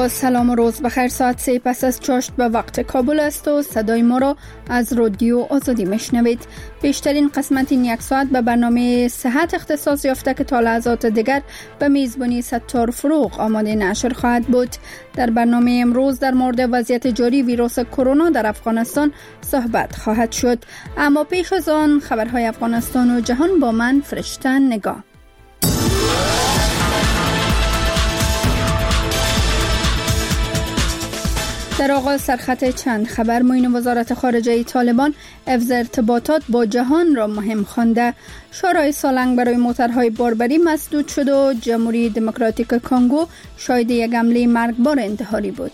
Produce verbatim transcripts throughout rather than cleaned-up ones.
با سلام و روز بخیر. ساعت سه پس از چاشت به وقت کابل است و صدای ما را از رادیو آزادی میشنوید. بیشترین قسمت این یک ساعت به برنامه صحت اختصاص یافته که تا لحظات دیگر به میزبانی ستار فروغ آماده نشر خواهد بود. در برنامه امروز در مورد وضعیت جاری ویروس کرونا در افغانستان صحبت خواهد شد، اما پیش از آن خبرهای افغانستان و جهان با من فرشته نگاه. در آغاز سرخط چند خبر. معین وزارت خارجه طالبان حفظ ارتباطات با جهان را مهم خوانده. شورای سالنگ برای موترهای باربری مسدود شد و جمهوری دموکراتیک کنگو شاهد یک حمله مرگبار انتحاری بود.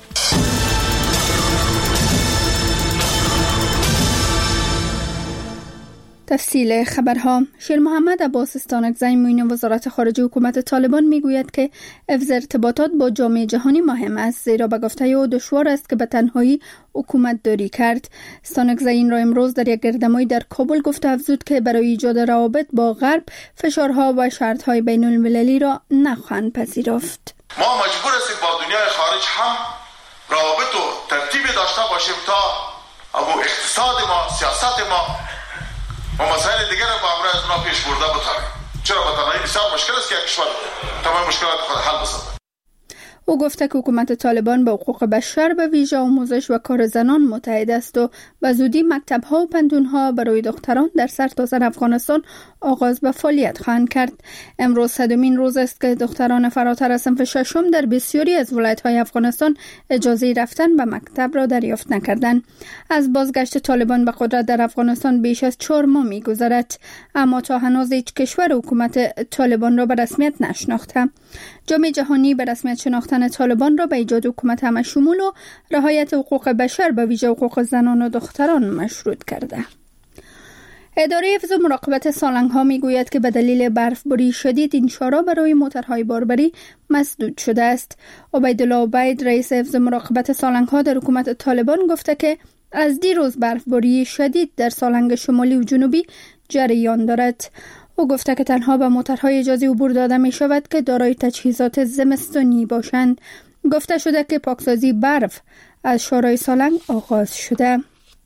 تفصیل خبرها. شیر محمد عباس استانکزی معین وزارت خارجه حکومت طالبان میگوید که حفظ ارتباطات با جامعه جهانی مهم است، زیرا به گفته او دشوار است که به تنهایی حکومت داری کرد. استانکزی این را امروز در یک گردهمایی در کابل گفته افزود که برای ایجاد روابط با غرب فشارها و شرطهای بین المللی را نخواهند پذیرفت. ما مجبور هستیم با دنیای خارج هم روابط و ترتیبی داشته باشیم تا ابو اقتصاد ما، سیاست ما و مسائل دیگر را با امروز اونا پیش برده بتوانیم. چرا به تنهایی بسیار مشکل است که یک کشور تمام مشکلات خود حل بسازد. او گفته که حکومت طالبان به حقوق بشر به ویژه آموزش و کار زنان متحد است و به زودی مکتب‌ها و پنتون‌ها برای دختران در سرتاسر افغانستان آغاز به فعالیت خواهند کرد. امروز صدمین روز است که دختران فراتر از صنف ششم در بسیاری از ولایت‌های افغانستان اجازه رفتن به مکتب را دریافت نکردند. از بازگشت طالبان به قدرت در افغانستان بیش از چهار ماه می‌گذرد، اما تا هنوز هیچ کشور حکومت طالبان را به رسمیت نشناخته. جامعه جهانی به رسمیت شناختن طالبان را به ایجاد حکومت همه‌شمول و رعایت حقوق بشر به ویژه حقوق زنان و دختران مشروط کرده. اداره حفظ و مراقبت سالنگ‌ها میگوید که به دلیل برفباری شدید این شارع برای موترهای باربری مسدود شده است. عبیدالله عبید رئیس حفظ و مراقبت سالنگ‌ها در حکومت طالبان گفته که از دیروز برفباری شدید در سالنگ شمالی و جنوبی جریان دارد. او گفته که تنها به موترهای اجازه عبور داده می شود که دارای تجهیزات زمستانی باشند. گفته شده که پاکسازی برف از شورای سالنگ آغاز شده.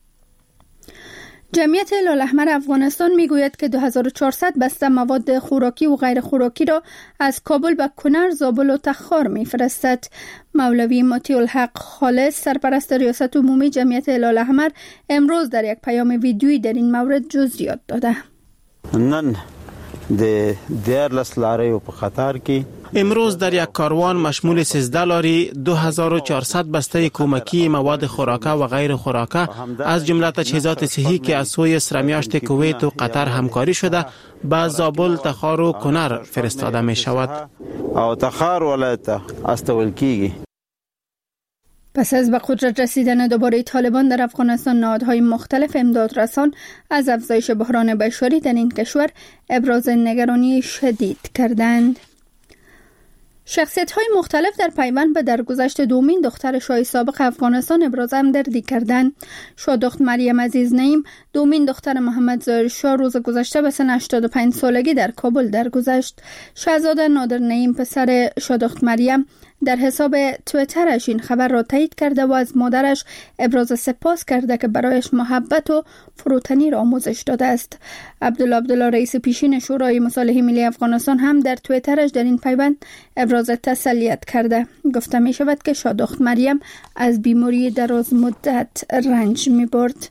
جمعیت هلال احمر افغانستان میگوید که دو هزار و چهارصد بسته مواد خوراکی و غیر خوراکی را از کابل به کنر، زابل و تخار میفرستد. مولوی مطیع الحق خالص سرپرست ریاست عمومی جمعیت هلال احمر امروز در یک پیام ویدیویی در این مورد جزئیات داده. نن د دیارلس لاریو په قطار کې امروز در یک کاروان مشمول سیزده لاری دو هزار و چهارصد بسته کمکی مواد خوراکه و غیر خوراکه از جمله تجهیزات صحی که از سوی سرمیاشت کویت و قطر همکاری شده به زابل، تخار و کنر فرستاده می شود. او تخار ولایت استول کیږي. پس از به قدرت رسیدن دوباره طالبان در افغانستان، نهادهای مختلف امدادرسان از افزایش بحران بشری در این کشور ابراز نگرانی شدید کردند. شخصیت‌های مختلف در پیوند به درگذشت دومین دختر شاه سابق افغانستان ابراز همدردی کردند. شادخت مریم عزیز نعیم، دومین دختر محمد ظاهر شاه، روز گذشته به سن هشتاد و پنج سالگی در کابل درگذشت. شاهزاده نادر نعیم پسر شادخت مریم در حساب توییترش این خبر را تایید کرده و از مادرش ابراز سپاس کرده که برایش محبت و فروتنی را آموزش داده است. عبدالله عبدالله رئیس پیشین شورای مصالحه ملی افغانستان هم در توییترش در این پیوند ابراز تسلیت کرده. گفته می شود که شادخت مریم از بیماری دراز مدت رنج می برد.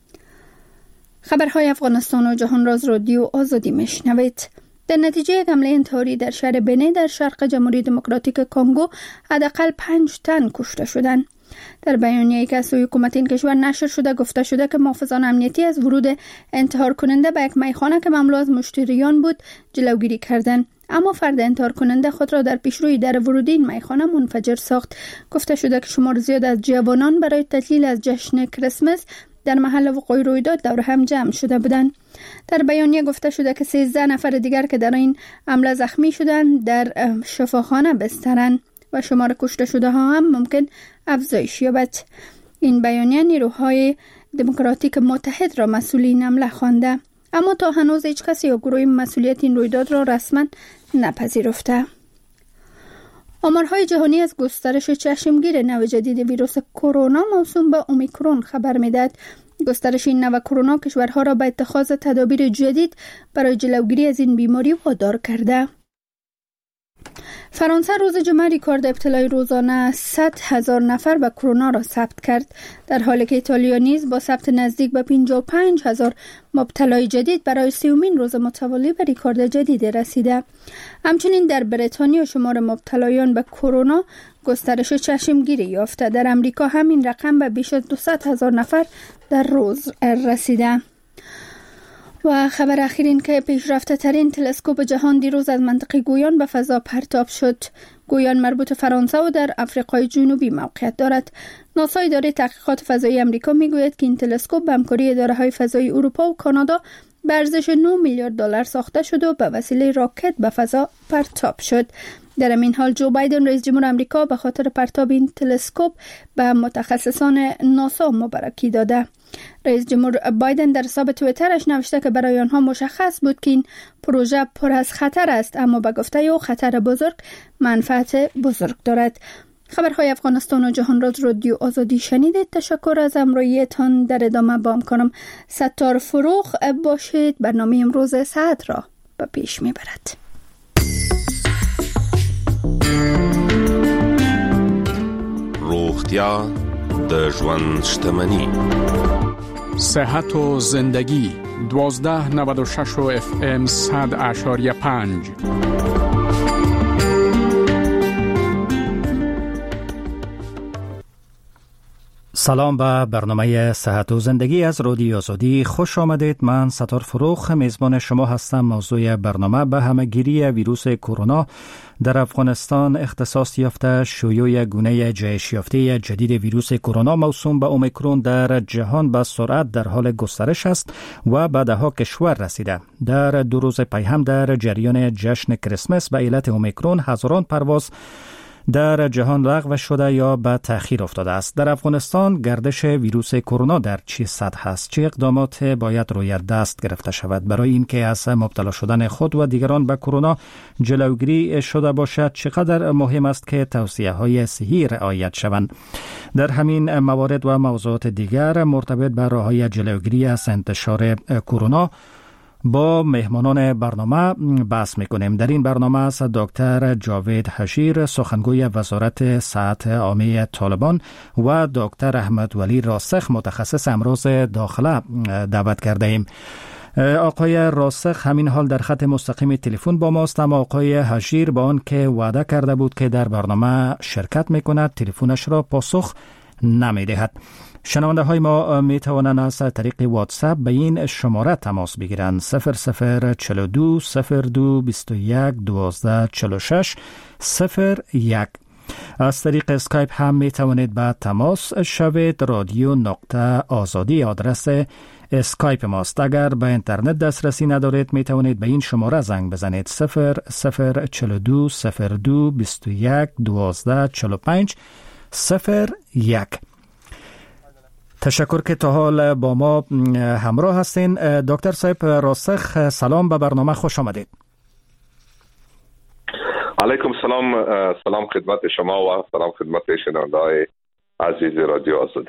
خبرهای افغانستان و جهان را از رادیو آزادی می شنوید. در نتیجه یک حمله انتحاری در شهر بنه در شرق جمهوری دموکراتیک کنگو حداقل پنج تن کشته شدند. در بیانیه‌ای که از سوی حکومت این کشور نشر شده گفته شده که محافظان امنیتی از ورود انتحار کننده به یک میخانه که مملو از مشتریان بود جلوگیری کردند، اما فرد انتحار کننده خود را در پیشروی در ورودی این میخانه منفجر ساخت. گفته شده که شمار زیاد از جوانان برای تعطیل از جشن کریسمس در محل وقوع رویداد دور هم جمع شده بودند. در بیانیه گفته شده که سیزده نفر دیگر که در این حمله زخمی شدند در شفاخانه بسترند و شمار کشته شده ها هم ممکن افزایش یابد. این بیانیه نیروهای دموکراتیک متحد را مسئول این حمله خوانده، اما تا هنوز هیچ کسی یا گروهی مسئولیت این رویداد را رسما نپذیرفته. آمارهای جهانی از گسترش چشمگیر نوع جدید ویروس کرونا موسوم به اومیکرون خبر می‌دهد. گسترش این نوع کرونا کشورها را به اتخاذ تدابیر جدید برای جلوگیری از این بیماری وادار کرده. فرانسه روز جمعه ریکورد ابتلای روزانه صد هزار نفر به کرونا را ثبت کرد، در حالی که ایتالیا نیز با ثبت نزدیک به پنجاه و پنج هزار مبتلای جدید برای سیومین روز متوالی به ریکورد جدید رسیده. همچنین در بریتانیا شمار مبتلایان به کرونا گسترش چشمگیری یافته. در امریکا همین رقم به بیش از دویست هزار نفر در روز رسیده. و خبر اخیر این که پیشرفته ترین تلسکوپ جهان دیروز از منطقه گویان به فضا پرتاب شد. گویان مربوط فرانسه و در آفریقای جنوبی موقعیت دارد. ناسا اداره تحقیقات فضایی امریکا میگوید که این تلسکوپ به همکاری اداره‌های فضایی اروپا و کانادا به ارزش نه میلیارد دلار ساخته شد و به وسیله راکت به فضا پرتاب شد. در این حال جو بایدن رئیس جمهور آمریکا به خاطر پرتاب این تلسکوپ به متخصصان ناسا مبارکی داده. رئیس جمهور بایدن در حساب توییترش نوشته که برای آنها مشخص بود که این پروژه پر از خطر است، اما به گفته او خطر بزرگ منفعت بزرگ دارد. خبرهای افغانستان و جهان را از رادیو آزادی شنیدید. تشکر از همراهیتان. در ادامه با همکارم ستار فروغ باشید. برنامه امروز ساعت را به پیش میبرد. روغتیا د ژوند شتمني. صحت و زندگی دوازده نود و شش و اف ام صد اشاریه پنج. سلام به برنامه صحت و زندگی از رادیو آزادی خوش آمدید. من ستار فروغ میزبان شما هستم. موضوع برنامه به همه‌گیری ویروس کرونا در افغانستان اختصاص یافته. شیوع گونه جهش یافته جدید ویروس کرونا موسوم به اومیکرون در جهان به سرعت در حال گسترش است و به ده‌ها کشور رسیده. در دو روز پی هم در جریان جشن کریسمس به علت اومیکرون هزاران پرواز در جهان لغو شده یا به تأخیر افتاده است. در افغانستان گردش ویروس کرونا در چه سطح است؟ چه اقدامات باید روی دست گرفته شود برای اینکه از مبتلا شدن خود و دیگران به کرونا جلوگیری شده باشد؟ چقدر مهم است که توصیه‌های صحی رعایت شوند؟ در همین موارد و موضوعات دیگر مرتبط به راه‌های جلوگیری از انتشار کرونا با مهمانان برنامه بحث میکنیم. در این برنامه است دکتر جاوید حشیر سخنگوی وزارت صحت عامه طالبان و دکتر احمد ولی راسخ متخصص امراض داخله دعوت کرده ایم. آقای راسخ همین حال در خط مستقیم تلفن با ماست، اما آقای حشیر با آن که وعده کرده بود که در برنامه شرکت میکند تلفنش را پاسخ نمیدهد. شنونده های ما می توانند از طریق واتساپ به این شماره تماس بگیرند: صفر صفر چهل و دو صفر دو بیست و یک دوازده چهل و شش صفر یک. از طریق اسکایپ هم می توانید به تماس شوید. رادیو نقطه آزادی آدرس اسکایپ ماست. اگر به اینترنت دسترسی ندارید می توانید به این شماره زنگ بزنید: صفر صفر چهل و دو صفر دو بیست و یک دوازده چهل و پنج صفر یک. تشکر که تا حال با ما همراه هستین. دکتر صاحب راسخ، سلام، به برنامه خوش آمدید. علیکم سلام. سلام خدمت شما و سلام خدمت شنونده‌های عزیز رادیو آزادی.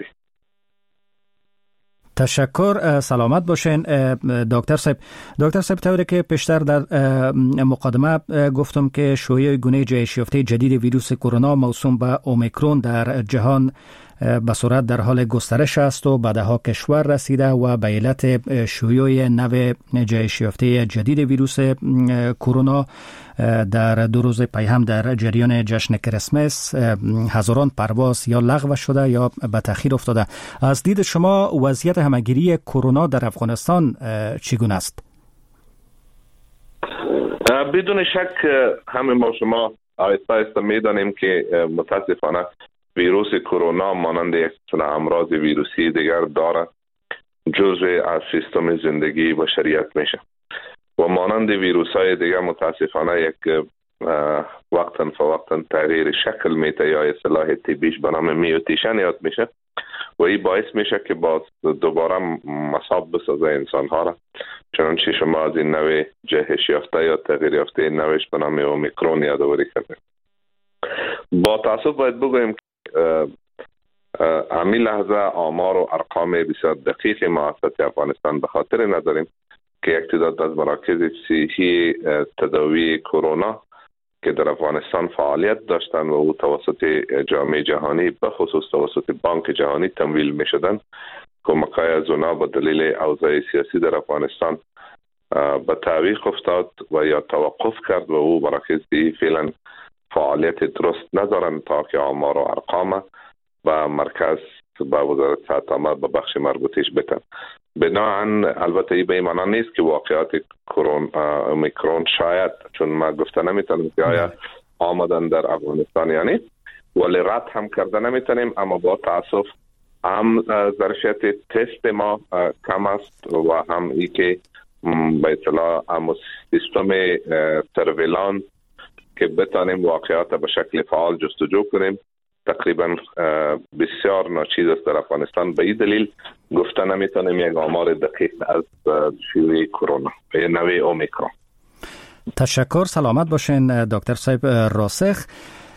تشکر، سلامت باشین دکتر صاحب. دکتر صاحب طوری که پیشتر در مقدمه گفتم که شیوع گونه جهش یافته جدید ویروس کرونا موسوم به اومیکرون در جهان به صورت در حال گسترش است و به ده‌ها کشور رسیده و به علت شیوع نو جهش یافته جدید ویروس کرونا در دو روز پی هم در جریان جشن کریسمس هزاران پرواز یا لغو شده یا به تأخیر افتاده. از دید شما وضعیت همه‌گیری کرونا در افغانستان چگونه است؟ بدون شک همه ما شما آیسته آیسته می‌دانیم که متاسفانه ویروس کرونا مانند یک چنین امراض ویروسی دیگر دارد، جزء از سیستم زندگی بشریت میشه و مانند ویروس های دیگر متاسفانه یک وقتا فوقتا تغییر شکل میده یا اصطلاح طبیش به نام میوتیشن یاد میشه و این باعث میشه که باز دوباره مصاب بسازه انسان ها را، چنانچه شما از این نوع جهش یافته یا تغییر یافته نوش به نام اومیکرون یادآوری کردید. با تاسف باید بگویم که امی لحظه آمار و ارقام بسیار دقیق مؤسسه افغانستان به خاطر نداریم که یک تعداد از مراکز صحی تداوی کرونا که در افغانستان فعالیت داشتند و او توسط جامعه جهانی به خصوص توسط بانک جهانی تمویل می شدند، کمک‌های از اونا با دلیل اوضاع سیاسی در افغانستان به تعویق افتاد و یا توقف کرد و او مراکز صحی فعلا فعالیت درست ندارند تا که آمار و ارقام و مرکز با وزارت صحت عامه به بخش مربوطش بتن. بناهن البته به این معنا نیست که واقعات کرونا اومیکرون شاید، چون ما گفته نمیتونیم که آیا آمدن در افغانستان یا نیست، ولی رد هم کرده نمیتونیم، اما با تاسف هم ظرفیت تست ما کم است و هم ای که به اطلاع هم سیستم سرویلانس که بتانیم واقعات به شکل فعال جستجو کنیم تقریبا بسیار ناچیز است در افغانستان. به این دلیل گفته نمیتونیم یک آمار دقیق از شیوع کرونا یا نوع اومیکرون. تشکر، سلامت باشین دکتر صاحب راسخ.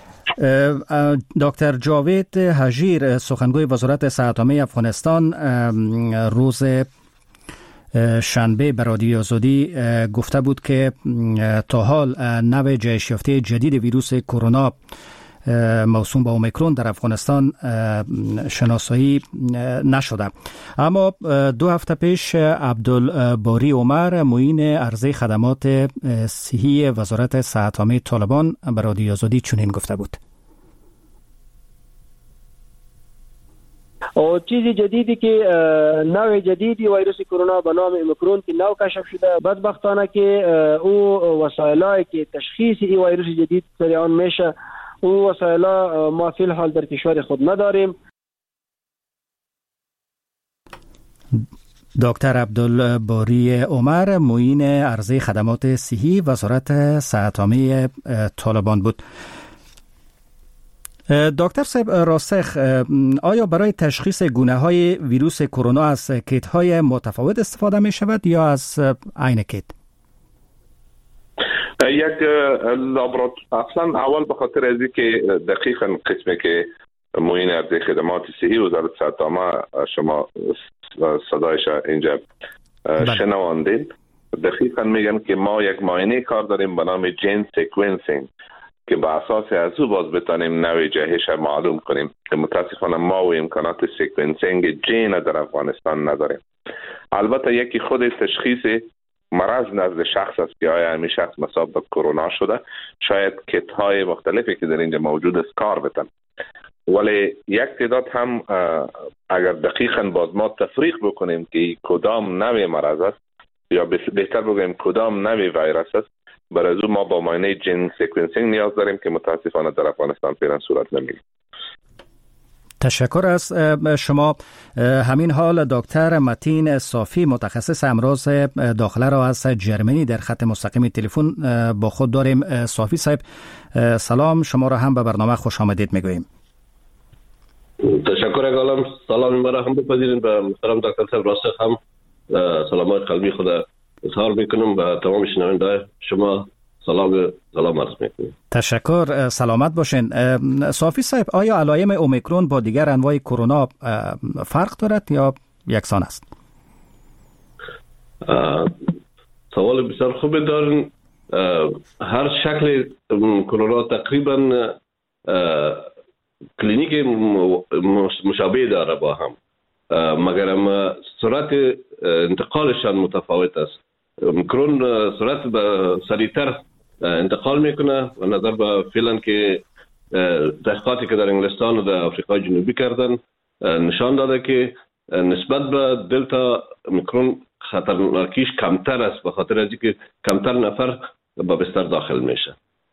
دکتر جاوید حجیر سخنگوی وزارت صحت عامه افغانستان روز شنبه به رادیو آزادی گفته بود که تا حال نوع جهش یافته جدید ویروس کرونا موسوم به اومیکرون در افغانستان شناسایی نشده. اما دو هفته پیش عبدالباری عمر معین عرضه خدمات صحی وزارت صحت عامه طالبان به رادیو آزادی چنین گفته بود. و چیز جدیدی که نوع جدیدی ویروس کرونا به نام اومیکرون که نو کشف شده، بدبختانه که او وسایلی که تشخیص این ویروس جدید در آن میشه او وسایل ما فی الحال در کشور خود نداریم. دکتر عبدالباری عمر معین عرضه خدمات صحی وزارت صحت عامه طالبان بود. دکتر صاحب راسخ، آیا برای تشخیص گونه‌های ویروس کرونا از کیت‌های متفاوت استفاده می شود یا از عین کیت؟ یک لابراتوار اصلا اول به خاطر از اینکه دقیقاً قسمی که معین عرضه خدمات صحی وزارت صحت عامه شما صدایش اینجا شنواندید، دقیقاً میگن که ما یک معاینه کار داریم به نام جین سیکونسینگ که به اساس از او باز بتانیم نوع جهش معلوم کنیم که متاسفانه ما و امکانات سیکونسینگ جین در افغانستان نداریم. البته یکی خود تشخیص مرض نزد شخص است که آیا همین شخص مصاب به کرونا شده، شاید کیت های مختلفی که در اینجا موجود است کار بتن، ولی یک تعداد هم اگر دقیقاً باز ما تفریق بکنیم که کدام نوع مرض است یا بهتر بگویم کدام نوع ویروس است، برای از ما با معاینه جین سیکونسینگ نیاز داریم که متاسفانه در افغانستان فعلا صورت نمیگیره. تشکر از شما. همین حال دکتر متین صافی متخصص امراض داخله را از جرمنی در خط مستقیم تلفن با خود داریم. صافی صاحب سلام، شما را هم به برنامه خوش آمدید میگوییم. تشکر اگالم، سلام مرا هم بپذیرین به محترم دکتر صاحب راسخ هم سلامات قلبی خدا اظهار میکنم به تمام شنونده شما. سلام سلام عرض میکنم. تشکر، سلامت باشین. صافی صاحب، آیا علائم اومیکرون با دیگر انواع کرونا فرق دارد یا یکسان است؟ سوال بسیار خوبی دارین. هر شکل کرونا تقریبا کلینیک مشابه داره با هم، مگر اما سرعت انتقالشان متفاوت است. اومیکرون سرعت به سریعتر انتقال میکنه و نظر به فعلا که تحقیقاتی که در انگلستان و در آفریقای جنوبی کردن نشان داده که نسبت به دلتا اومیکرون خطرناکیش کمتر است، به خاطر از اینکه کمتر نفر به بستر داخل میشه.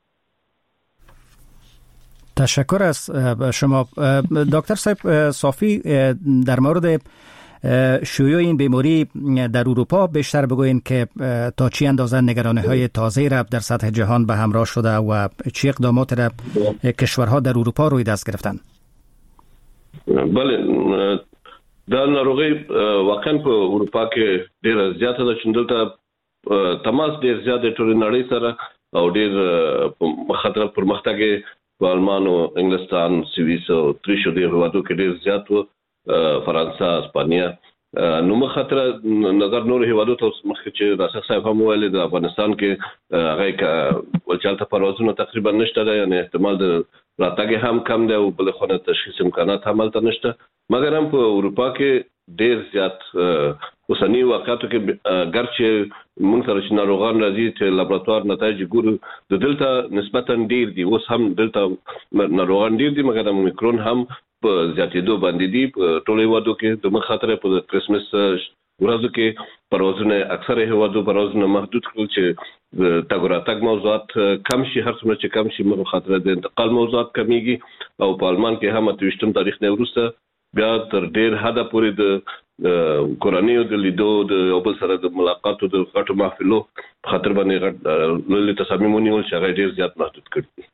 تشکر از شما. دکتر صاحب صافی، در مورد شیوع این بیماری در اروپا بیشتر بگوین که تا چی اندازه نگرانی‌های تازه را در سطح جهان به همراه شده و چه اقدامات را کشورها در اروپا روی دست گرفتن؟ بله، در ناروغی واقعا په اروپا کې ډیر زیاته ده، چې دلته تماس ډیر زیات ټول نړۍ سره او ډیر خطر پرمختګ په آلمان او انګلستان سویس او اتریش د هیوادو کې ډیر زیات وو فرانسه اسپانیا نو مخاطر نظر نور هیوادو ته مخکې چې راسخ صاحب هم ویل د افغانستان کې هغه ولچالته پروازونه تقریبا نشته ده یعنی احتمال د راتګ هم کم دی او بل خونه تشخیص امکانات هم تل نشته مګر هم په اروپا کې ډیر زیات اوسنی واقعاتو کې ګرچې موږ سره چې ناروغان راځي چې لابراتوار نتایج ګورو د دلته نسبتا ډیر دي اوس هم دلته ناروغان ډیر دي مګر اومیکرون هم په زیاتېدو باندې دي په ټول هیوادو کې د مخاطره په کرسمس ورځو کې پروازونه اکثره هیوادو پروازونه محدود کړل چې د تګ راتګ موضوعات کم شي هر څومره چې کم شي مخاطره د انتقال موضوعات کمیږي او په آلمان کې هم اتوشتم تاریخ نه وروسته بیا تر ډیر حد پورې د کورنیو د لیدو د یو بل سره د ملاقاتو د غټو محفلو په خاطر باندې غټ لوی تصامیم ونیول چې هغه ډیر زیات محدود کړي.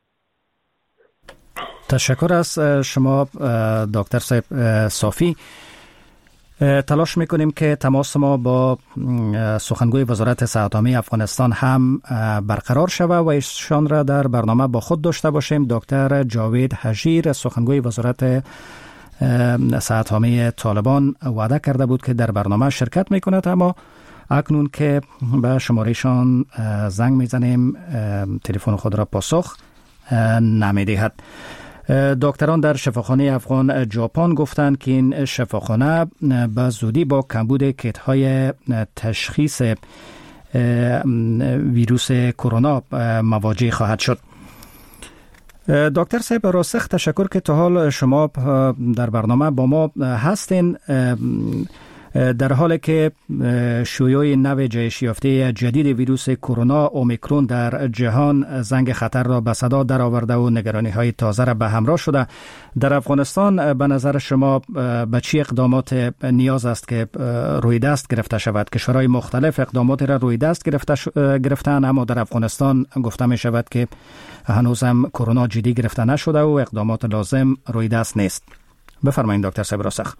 تشکر از شما دکتر صاحب صافی. تلاش میکنیم که تماس ما با سخنگوی وزارت صحت عامه افغانستان هم برقرار شود و ایشان را در برنامه با خود داشته باشیم. دکتر جاوید حجیر سخنگوی وزارت صحت عامه طالبان وعده کرده بود که در برنامه شرکت میکند اما اکنون که به شمارهشان زنگ میزنیم تلفن خود را پاسخ نمیدهد. دکتران در شفاخانه افغان ژاپن گفتند که این شفاخانه به زودی با کمبود کیت‌های تشخیص ویروس کرونا مواجه خواهد شد. دکتر صاحب راسخ تشکر که تا حال شما در برنامه با ما هستین. در حالی که شیوع نو جهش یافته جدید ویروس کرونا اومیکرون در جهان زنگ خطر را به صدا درآورده و نگرانی‌های تازه را به همراه شده، در افغانستان به نظر شما به چه اقدامات نیاز است که روی دست گرفته شود؟ کشورهای مختلف اقدامات را روی دست گرفته گرفتن اما در افغانستان گفته می شود که هنوز هم کرونا جدی گرفته نشده و اقدامات لازم روی دست نیست. بفرمایید دکتر صاحب راسخ.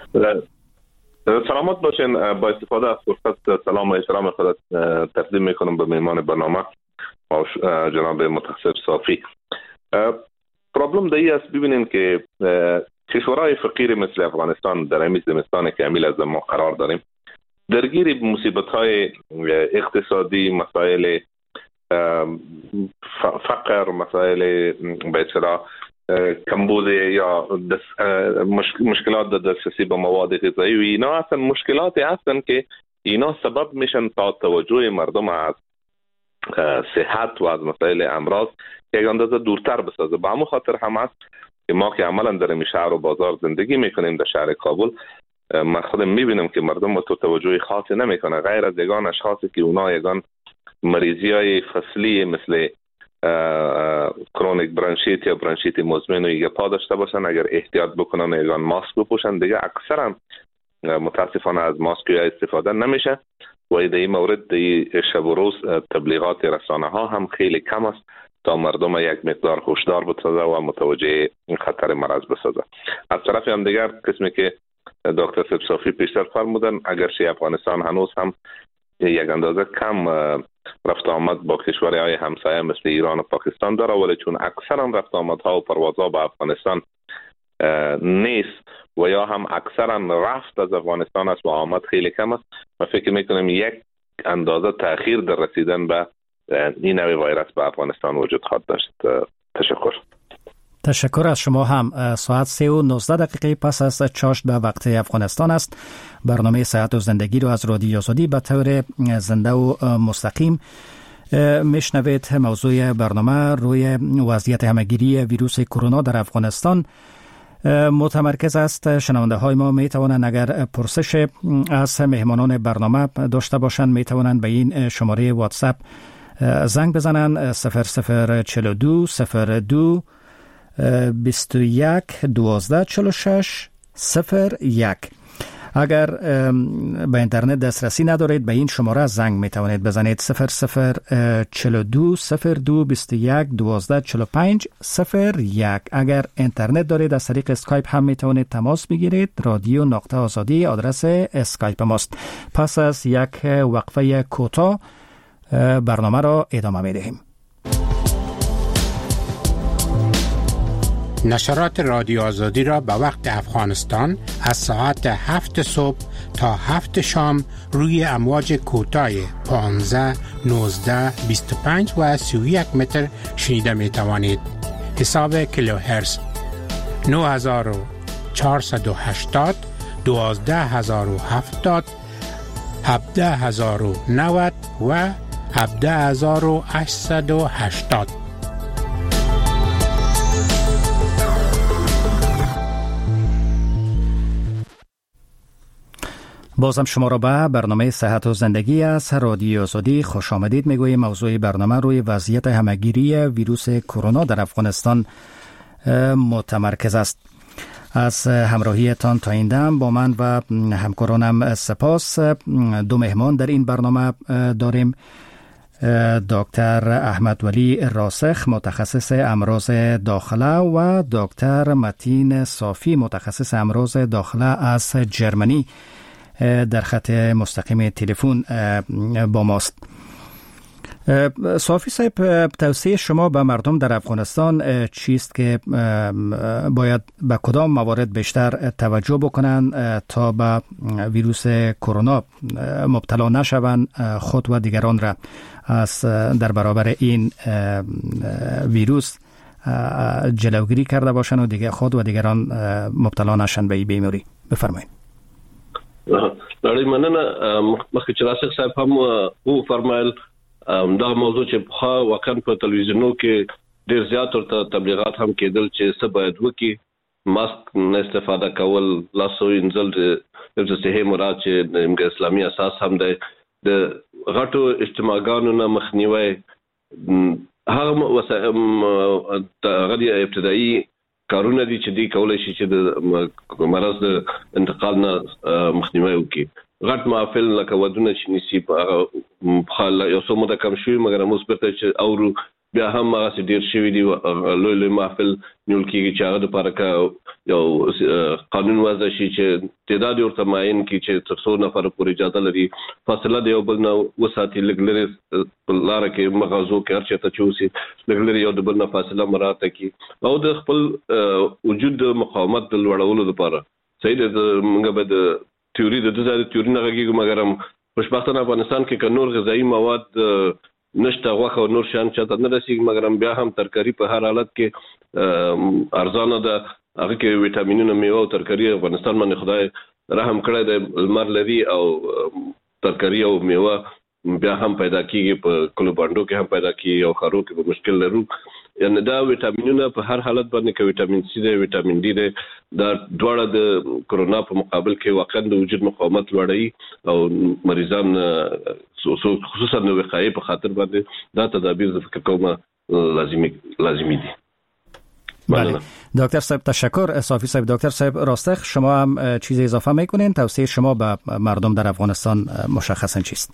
سلامت باشین. با استفاده از فرصت سلام و احترام خود تقدیم میکنم به میهمان برنامه جناب متخصص صافی. پرابلم دایی است ببینیم که کشورهای فقیر مثل افغانستان در این زمستان کامل از ما قرار داریم، درگیر مصیبت‌های اقتصادی، مسائل فقر، مسائل به اصطلاح کمبود یا مشکلات در دسترسی به مواد غذایی و اینا اصلا مشکلاتی هستن که اینا سبب میشن تا توجه مردم از صحت و از مسائل امراض یک اندازه دورتر بسازه. به همون خاطر هم است که ما که عملا در این شهر و بازار زندگی میکنیم در شهر کابل، من خودم میبینم که مردم با تو توجه خاصی نمیکنه غیر از یگان اشخاصی که اونا یگان مریضی های فصلی مثل کرونیک برانشیت یا برانشیت مزمن و ایگه پا داشته باشن، اگر احتیاط بکنن ایگان ماسک بپوشن، دیگه اکثرا متاسفانه از ماسک یا استفاده نمیشه و در این مورد در شب و روز تبلیغات رسانه ها هم خیلی کم است تا مردم یک مقدار هوشدار بسازه و متوجه این خطر مرض بسازه. از طرف هم دیگر قسمی که دکتر صاحب صافی پیشتر فرمودن، اگرچه افغانستان هنوز هم یک اندازه کم رفت آمد با کشورهای همسایه مثل ایران و پاکستان داره، ولی چون اکثرا رفت آمدها و پروازها به افغانستان نیست و یا هم اکثرا رفت از افغانستان است و آمد خیلی کم است، من فکر میکنم یک اندازه تأخیر در رسیدن به این نوع ویروس به افغانستان وجود خواهد داشت. تشکر. تشکر از شما هم. ساعت سه و نوزده دقیقه پس از چاشت به وقت افغانستان است. برنامه صحت و زندگی رو از رادیو آزادی به طور زنده و مستقیم میشنوید. موضوع برنامه روی وضعیت همهگیری ویروس کرونا در افغانستان متمرکز است. شنونده های ما می توانند اگر پرسش از مهمانان برنامه داشته باشند می توانند به این شماره واتساپ زنگ بزنند صفر صفر چهل و دو صفر دو بیست و یک دوازده چهل و شش صفر یک. اگر به اینترنت دسترسی ندارید به این شماره زنگ می توانید بزنید صفر صفر چهل و دو صفر دو بیست و یک دوازده چهل و پنج صفر یک. اگر اینترنت دارید از طریق اسکایپ هم می توانید تماس بگیرید. رادیو نقطه آزادی آدرس اسکایپ ماست. پس از یک وقفه کوتاه برنامه را ادامه می دهیم. نشرات رادیو آزادی را به وقت افغانستان از ساعت هفت صبح تا هفت شام روی امواج کوتاه پانزده، نوزده، بیست و پنج و سی و یک متر شنیده می توانید. حساب کیلوهرتز نه هزار و چهارصد و هشتاد، دوازده هزار و هفتاد، هفده هزار و نود و هفده هزار و هشتصد و هشتاد. بازم شما را به برنامه صحت و زندگی از رادیو آزادی خوش آمدید میگویم. موضوع برنامه روی وضعیت همهگیری ویروس کرونا در افغانستان متمرکز است. از همراهیتان تا این دم با من و همکارانم سپاس. دو مهمان در این برنامه داریم. دکتر احمد ولی راسخ متخصص امراض داخله و دکتر متین صافی متخصص امراض داخله از جرمنی در خط مستقیم تلفن با ماست. صافی صاحب، توصیه شما به مردم در افغانستان چیست که باید به کدام موارد بیشتر توجه بکنند تا به ویروس کرونا مبتلا نشوند، خود و دیگران را از در برابر این ویروس جلوگیری کرده باشند و دیگر خود و دیگران مبتلا نشن به این بیماری؟ بفرمایید. لړۍ مننه. مخکې چې راسخ صاحب هم او فرمایل دا موضوع چې په واقعا په تلویزیونو کې ډیر زیات ورته تبلیغات هم کېدل چې څه باید وکړي، ماسک نه استفاده کول، لاسو انځل د صحي مراد چې د اسلامي اساس هم دی، د غټو اجتماعګانو نه مخنیوي، هغه وسایل غړي ابتدایي کارونه دي چې دی کولای شي چې د مرض د انتقال نه مخنیوي وکړي. غټ محافل لکه ودونه چې نسی په خاله یو څه مده کم شوی، مګر موږ پرته چې اورو بیا هم هغه ډیر شوی دی لوی لوی محافل نیول کېږي چې هغه د پاره یو قانون وضع شي چې تعداد ورته معین کړي چې تر څو نفر پورې اجازه لري، فاصله د یو بل نه وساتي، لګلري په لار کې مغازو کې هر چاته چوسي لګلري یو د بل نه فاصله مراعات کړي او د خپل وجود مقاومت د لوړولو لپاره صحیح د موږ به د تیوري د دغه تیوري نه غږیږو، مګر هم خوشبختانه افغانستان کې ک نور غذایی مواد نشته، غوښه او نور شیان چاته نه رسیږي، مګر هم بیا هم ترکاری په هر حالت کې ارزانه ده، هغه کې ویټامینونه میوه او ترکاری افغانستان باندې خدای رحم کړی دی، لمر لري او ترکاری او میوه بیا هم پیدا کیږي، په کلو باندو کې هم پیدا کیږي او خارو کې به مشکل لرو. یعنی دا ویټامینونه په هر حالت باندې کې ویټامین سی دی، ویټامین ډي دی، دا دواړه د کرونا په مقابل کې واقعا د وجود مقاومت لوړوي او مریضان خصوصا د وقایې په خاطر باندې دا تدابیر د فکر کوم لازمي لازمي دي. بله دکتر صاحب تشکر. صافی صاحب، دکتر صاحب راستخ شما هم چیز اضافه میکنین؟ توصیه شما به مردم در افغانستان مشخصا چیست؟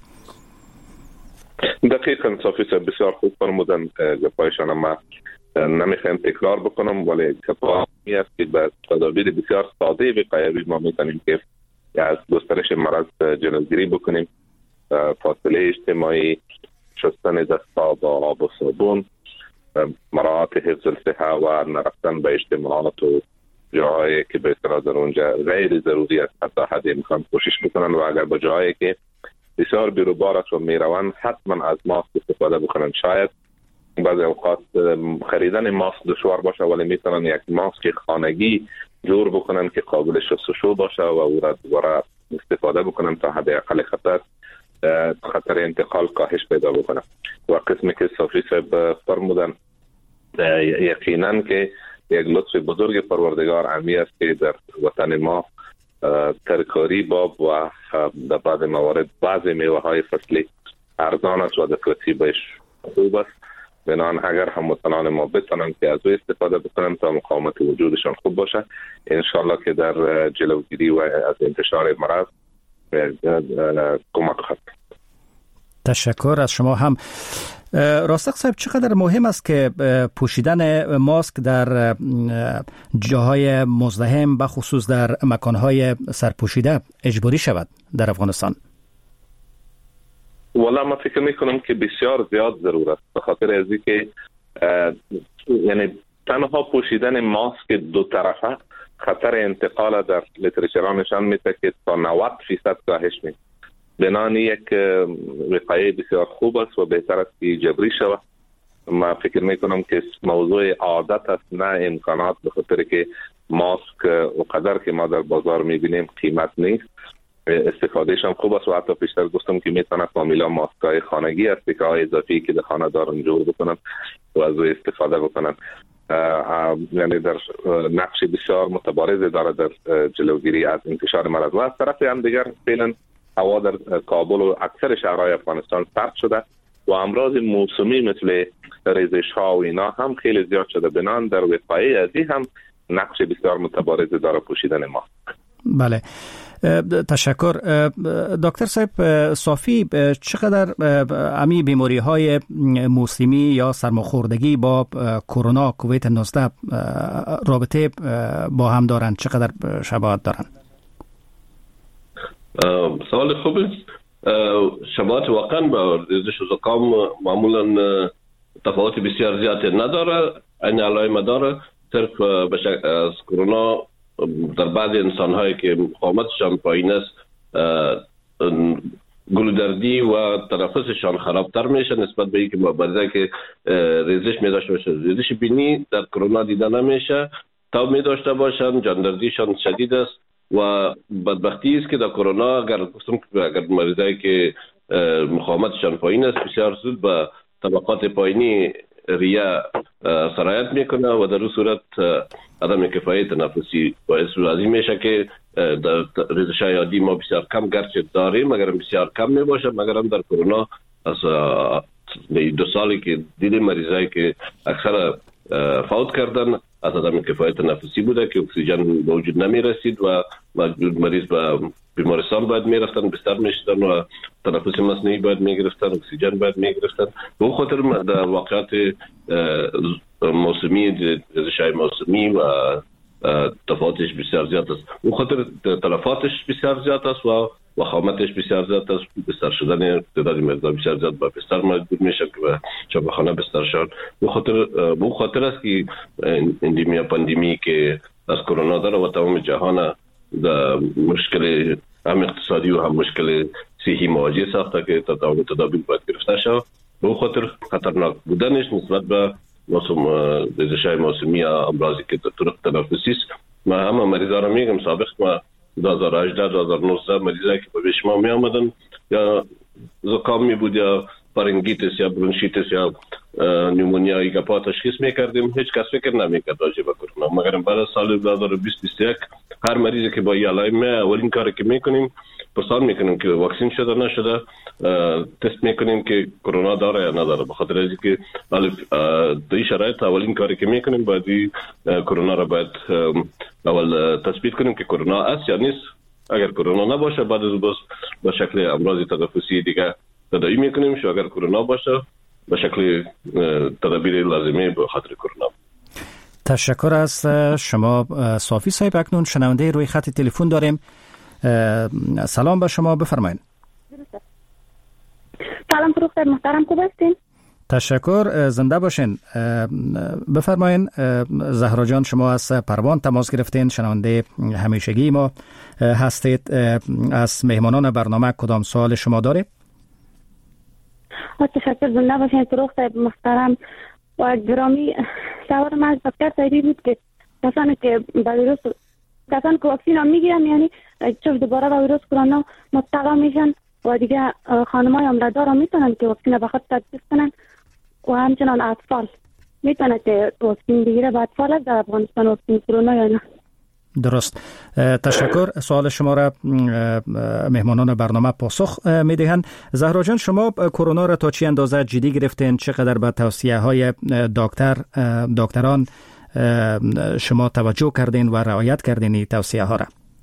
دقیقاً صافی صاحب بسیار خوب فرمودن. گپایشان ما نمیخوایم تکرار بکنم، ولی گپایی است که به تدابیر بسیار ساده وقایوی ما میتونیم که از گسترش مرض جلوگیری بکنیم. فاصله اجتماعی، شستن دست‌ها با آب و صابون، مراعات حفظ الصحه و نرفتن به اجتماعات و جاهایی که به اصطلاح در اونجا غیر ضروری است حتی حد امکان کوشش بکنن و اگر به جاهایی که بسیار بیروبار است و میروند حتما از ماسک استفاده بکنن. شاید بعضی اوقات خریدن ماسک دشوار باشه، ولی میتونن یک ماسک خانگی جور بکنن که قابل شستشو باشه و او را دوباره استفاده بکنن تا حد اقل خطر خطر انتقال کاهش پیدا بکنه. و قسمی که صافی صاحب فرمودن یقینا که یک لطف بزرگ پروردگار عمی است که در وطن ما ترکاری باب و در بعض موارد بعض میوه های فصلی ارزان است و دسترسی بهش خوب است. بنابراین اگر هموطنان ما بتونن که از او استفاده بکنن تا مقاومت وجودشان خوب باشه، انشالله که در جلوگیری و از انتشار مرض کمک خواهد. تشکر از شما هم. راستق صاحب، چقدر مهم است که پوشیدن ماسک در جاهای مزدحم به خصوص در مکانهای سرپوشیده اجباری شود در افغانستان؟ والا من فکر میکنم که بسیار زیاد ضرور است، به خاطر از اینکه یعنی تنها پوشیدن ماسک دو طرفه خطر انتقال در لیترچر نشان میده که تا نود فیصد کاهش میده. بنابراین یک وقایع بسیار خوب است و بهتر است که جبری شود. ما فکر میکنم که موضوع عادت است نه امکانات، به خاطر که ماسک و قدر که ما در بازار میبینیم قیمت نیست، استفادهش هم خوب است و حتی پیشتر گفتم که میتونه کاملا ماسکای خانگی است که های اضافی که در خانه دارن جور بکنن و از او استفاده بکنن. یعنی در نقش بسیار متبارز داره در جلوگیری از انتشار مرض. و از طرف هم دیگر فعلا هوا در کابل و اکثر شهرهای افغانستان سرد شده و امراض موسمی مثل ریزش ها و اینا هم خیلی زیاد شده. بنان در وقایع ازی هم نقش بسیار متبارز داره پوشیدن ماسک. بله، تشکر. دکتر صاحب صافی، چقدر امی بیماری های موسمی یا سرماخوردگی با کرونا کووید نوزده رابطه با هم دارن؟ چقدر شباهت دارن؟ سوال خوب است. شباهت واقعا با ریزش و زکام معمولا تفاوت بسیار زیادی نداره، این علائم داره. صرف از کرونا در بعض انسان هایی که مقاومتشان پایین است گلودردی و تنفسشان خرابتر میشه نسبت به اینکه مبارزه که ریزش می داشته باشه. ریزش بینی در کرونا دیده نمیشه، تاب می داشته باشن، جاندردیشان شدید است و بدبختی است که در کرونا اگر گفتم که اگر مریضایی که مقاومتشان پایین است بسیار زود به طبقات پایینی ریه سرایت میکنه و در اون صورت عدم کفایت تنفسی باعث لازم میشه که در ریزش‌های عادی ما بسیار کم گرچه داریم مگر بسیار کم میباشه. مگر هم در کرونا از دو سالی که دیدیم مریضایی که اکثر فوت کردن از عدم کفایت تنفسی بوده که اکسیژن به وجود نمیرسید و مریض به بیمارستان باید میرفتن، بستر میشدن و تنفس مصنوعی باید میگرفتن، اکسیژن باید میگرفتن. به اون خاطر در واقعات موسمی، ریزش‌های موسمی و تفاوتش بسیار زیاد است. اون خاطر تلفاتش بسیار زیاد است و وخامتش بسیار زیاد است. بستر شدن تعداد مریضا بسیار زیاد با بستر مجبور میشه که به شبخانه بستر شد. اون خاطر به اون خاطر است که اندیمی پاندمی که از کرونا داره و تمام جهان در مشکل هم اقتصادی و هم مشکل صحی مواجه ساخته که تداوم تدابیر باید گرفته شود. به اون خاطر خطرناک بودنش نسبت به موسم ریزش‌های موسمی یا امراضی که در طرق تنفسی است. ما همه مریضا رو میگم سابق ما دو هزار و هجده دو هزار و نوزده مریضایی که به شما می آمدن یا زکام می بود یا فارنگیتس یا برونشیتس یا نیمونیا یا گپا تشخیص میکردیم، هیچ کس فکر نمیکرد راجع به کرونا. مگر بعد از سال دو هزار و بیست بیست و یک هر مریضی که با این علائم اولین کاری که میکنیم پرسان میکنیم که واکسین شده نشده، تست میکنیم که کرونا داره یا نداره. به خاطر از اینکه در این شرایط اولین کاری که میکنیم باید کرونا را باید اول تثبیت کنیم که کرونا است یا نیست. اگر کرونا نباشه بعد از باز با شکل امراض تنفسی دیگه تداعی میکنیم شو. اگر کرونا باشه به شکل تدابیر لازمه به خاطر کرونا. تشکر از شما صافی صاحب. اکنون شنونده روی خط تلفن داریم. سلام به شما، بفرمایید. سلام فروختر محترم، خوب هستین؟ تشکر، زنده باشین. بفرمایید زهرا جان، شما از پروان تماس گرفتین، شنونده همیشگی ما هستید. از مهمانان برنامه کدام سوال شما دارید؟ تشکر، زنده باشین فروختر محترم و گرامی. سوال من از دکتر صاحبی بود که کسانی که با ویروس کسانی که واکسین هم میگیرن یعنی چون دوباره با ویروس کرونا مبتلا میشن و دیگه خانمای عمردار هم میتونن که واکسین به خود تطبیق کنن و همچنان اطفال میتونه که واکسین بگیره. با اطفال در افغانستان واکسین کرونا یا نه؟ درست، تشکر. سوال شما را مهمانان برنامه پاسخ میدهند. زهرا جان، شما کرونا را تا چی اندازه جدی گرفتین؟ چقدر به توصیه های دکتر دکتران شما توجه کردین و رعایت کردین این توصیه ها را؟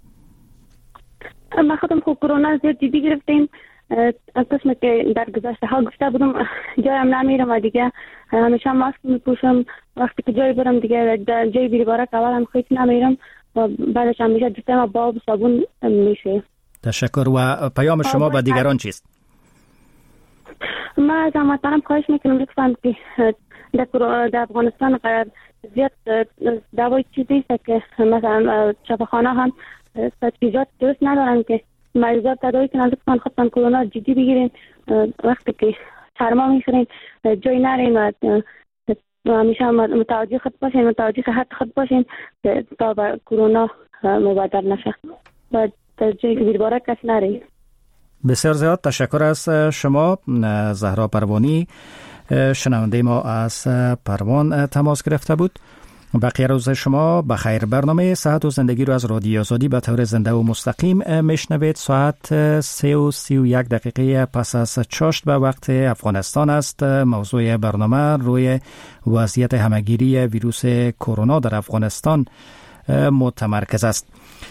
ما خودم خود کرونا زیاد جدی گرفتیم. از قسم که در گذشته ها گفته بودم جایم نمیرم و دیگه همیشه ماسک میپوشم. وقتی که جای برم دیگه در جای بیری بارک اولم خیلی نمیرم و بعدش هم میشه دستم با آب صابون میشه. تشکر. و پیام شما به دیگران چیست؟ ما از هموطنم خواهش میکنم لطفاً که در در افغانستان زیاد دوای چیزی است که مثلا شفاخانه هم تجهیزات درست ندارن که مریضات تداوی کنند. لطفاً خودتان کرونا جدی بگیرین. وقتی که سرما میخورین جای نرین و همیشه متوجه خود باشین، متوجه صحت خود باشین تا به کرونا مبادر نشه و در جایی که بیرباره کس نرین. بسیار زیاد تشکر از شما زهرا پروانی. شنونده ما از پروان تماس گرفته بود. بقیه روز شما بخیر. برنامه صحت و زندگی رو از رادیو آزادی به طور زنده و مستقیم میشنوید. ساعت سه و سی و یک دقیقه پس از چاشت به وقت افغانستان است. موضوع برنامه روی وضعیت همهگیری ویروس کرونا در افغانستان متمرکز است.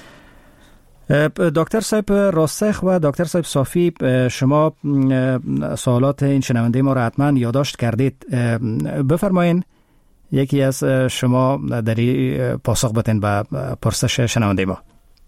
دکتر صاحب راسخ و دکتر صاحب صافی، شما سوالات این شنونده ما را حتما یادداشت کردید. بفرمایید یکی از شما داری پاسخ بدین به پرسش شنونده ما.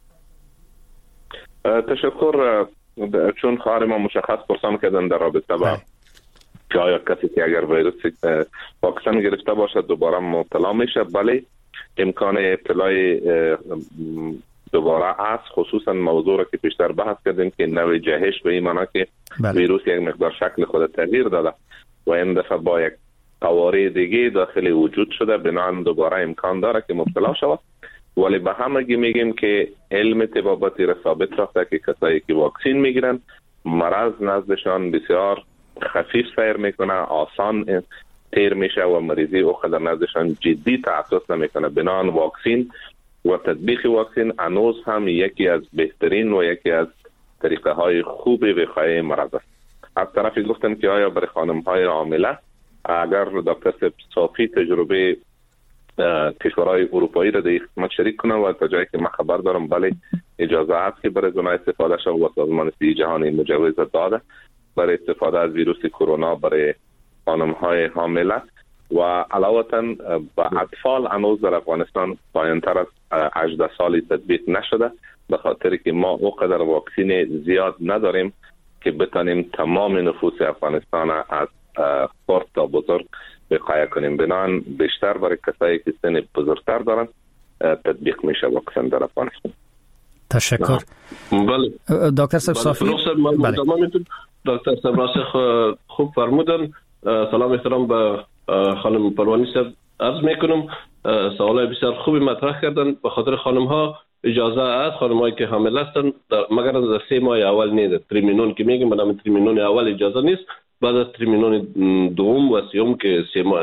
تشکر. چون خواهر ما مشخص پرسان کردن در رابطه با که آیا کسی که اگر ویروس واکسن گرفته باشد دوباره مبتلا میشه، بله امکان ابتلای دوباره است، خصوصا موضوع را که پیشتر بحث کردیم که نوع جهش به این معنی که بله. ویروس یک مقدار شکل خود تغییر داده و این دفعه با یک قواره دیگه داخل وجود شده، بنابراین دوباره امکان داره که مبتلا شود. ولی به همگی میگیم که علم طبابتی را ثابت ساخته که کسایی که واکسین میگیرن مرض نزدشان بسیار خفیف سیر میکنه، آسان تیر میشه و مریضی او قدر نزدشان جدی تأسیس نمیکنه. بنابراین واکسین و تطبیق واکسین هنوز هم یکی از بهترین و یکی از طریقه های خوب وقایع مرض است. از طرفی گفتم که آیا برای خانم های حامله، اگر دکتر صافی تجربه کشورهای اروپایی را در خدمت شریک کنم و تا جایی که من خبر دارم بله اجازه هست که برای زنای استفاده شد و سازمان صحی جهانی مجوز داده برای استفاده از ویروس کرونا برای خانم های حامله. و علاوه با اطفال هنوز در افغانستان پایانتر از هجده سالی تطبیق نشده، به خاطر که ما اوقدر واکسین زیاد نداریم که بتانیم تمام نفوس افغانستان از خرد تا بزرگ وقایه کنیم. بنابراین بیشتر برای کسایی که سن بزرگتر دارن تطبیق میشه واکسن در افغانستان. تشکر. بله دکتر صاحب صافی. بله دکتر صاحب راسخ خوب فرمودن. سلام احترام به خانم پروانی صاحب عرض میکنم. سوال بسیار خوبی مطرح کردن. به خاطر خانم ها اجازه است، خانم هایی که حامل هستند مگر در سه ماه اول نیست، تریمینون که میگیم به نام تریمینون اول اجازه نیست، بعد از تریمینون دوم و سوم که سه ماه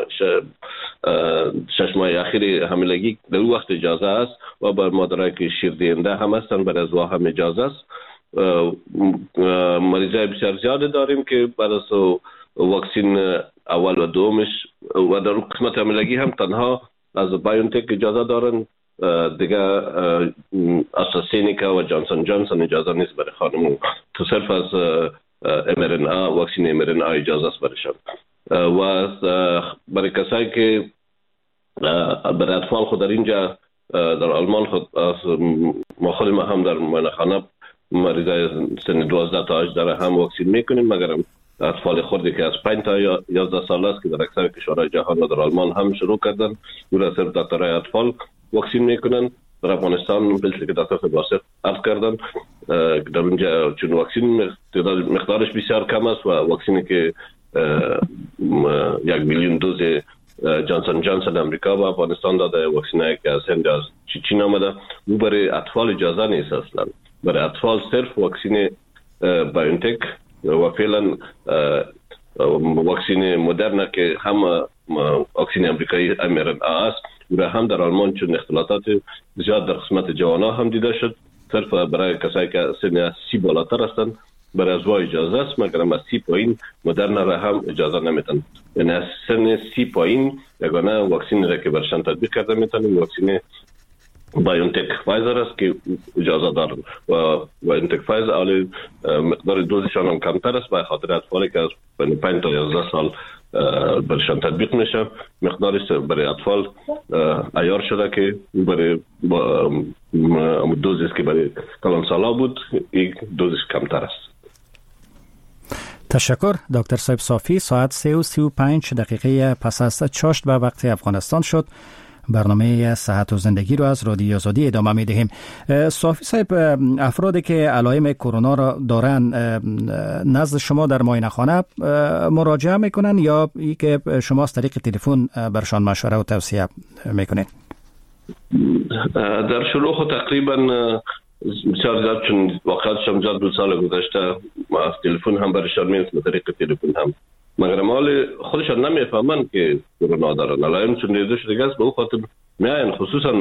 شش ماه اخیر حاملگی در وقت اجازه است و بر مادرایی که شیر دهنده هم هستند بر ازوا هم اجازه است. مریضای بسیار زیاد داریم که بعد از واکسین اول و دومش و در قسمت حاملگی هم تنها از بایونتک اجازه دارن، دیگه آسترازینیکا و جانسون جانسون اجازه نیست برای خانم، تو صرف از ام ار ان ای واکسین ام ار ان ای اجازه است برایشان. و برای کسایی که برای اطفال خود در اینجا در آلمان خود ما خود ما هم در معاینه‌خانه مریضای سن دوازده تا هجده هم واکسین میکنیم، مگر اطفال خردی که از پنج تا یازده سال است که در اکثر کشورهای جهان و در آلمان هم شروع کردن، اون صرف دکترای اطفال واکسین میکنن. در افغانستان مثل که دکتر صاحب عرض کردن در اونجا چون واکسین مقدارش بسیار کم است و واکسینی که یک میلیون دوز جانسون جانسون امریکا و افغانستان داده، واکسینایی که از هند از چین آمده، او برای اطفال اجازه نیست اصلا. برای اطفال صرف واکسین بایونتک و فعلا واکسین مدرن که هم واکسین امریکایی ام ار ان ای است و هم در آلمان چون اختلالات زیاد در قسمت جوانان هم دیده شد، صرف برای کسایی که سن سی بالاتر هستند برای ازوا اجازه است، مگر از سی پایین مدرن را هم اجازه نمیدن. یعنی از سن سی پایین یگانه واکسین را که برشان تطبیق کرده میتونیم واکسین بایونتک فایزر است که اجازه دارن و بایونتک فایزر اولی مقدار دوزشان هم کمتر است به خاطر اطفالی که از پنج تا یازده سال برشان تطبیق میشه. مقدارش برای اطفال عیار شده که برای دوزش که برای کلان سالا بود این دوزش کمتر است. تشکر دکتر صاحب صافی. ساعت سه و سی و پنج دقیقه پس از چاشت به وقت افغانستان شد. برنامه صحت و زندگی رو از رادیو آزادی ادامه می دهیم. صافی صاحب، افرادی که علائم کرونا را دارن نزد شما در معاینه خانه مراجعه میکنن یا ای که شما از طریق تلفن برشان مشوره و توصیه میکنین؟ در شروع خود تقریبا بسیار زیاد، چون واقعا شمزاد دو سال گذشته ما از تلفن هم برشان میرسیم، طریق تلفن هم، مگر مال خودشان نمیفهمن که کرونا دارن. علائم چون دیده شده است به او خاطر میاین، خصوصا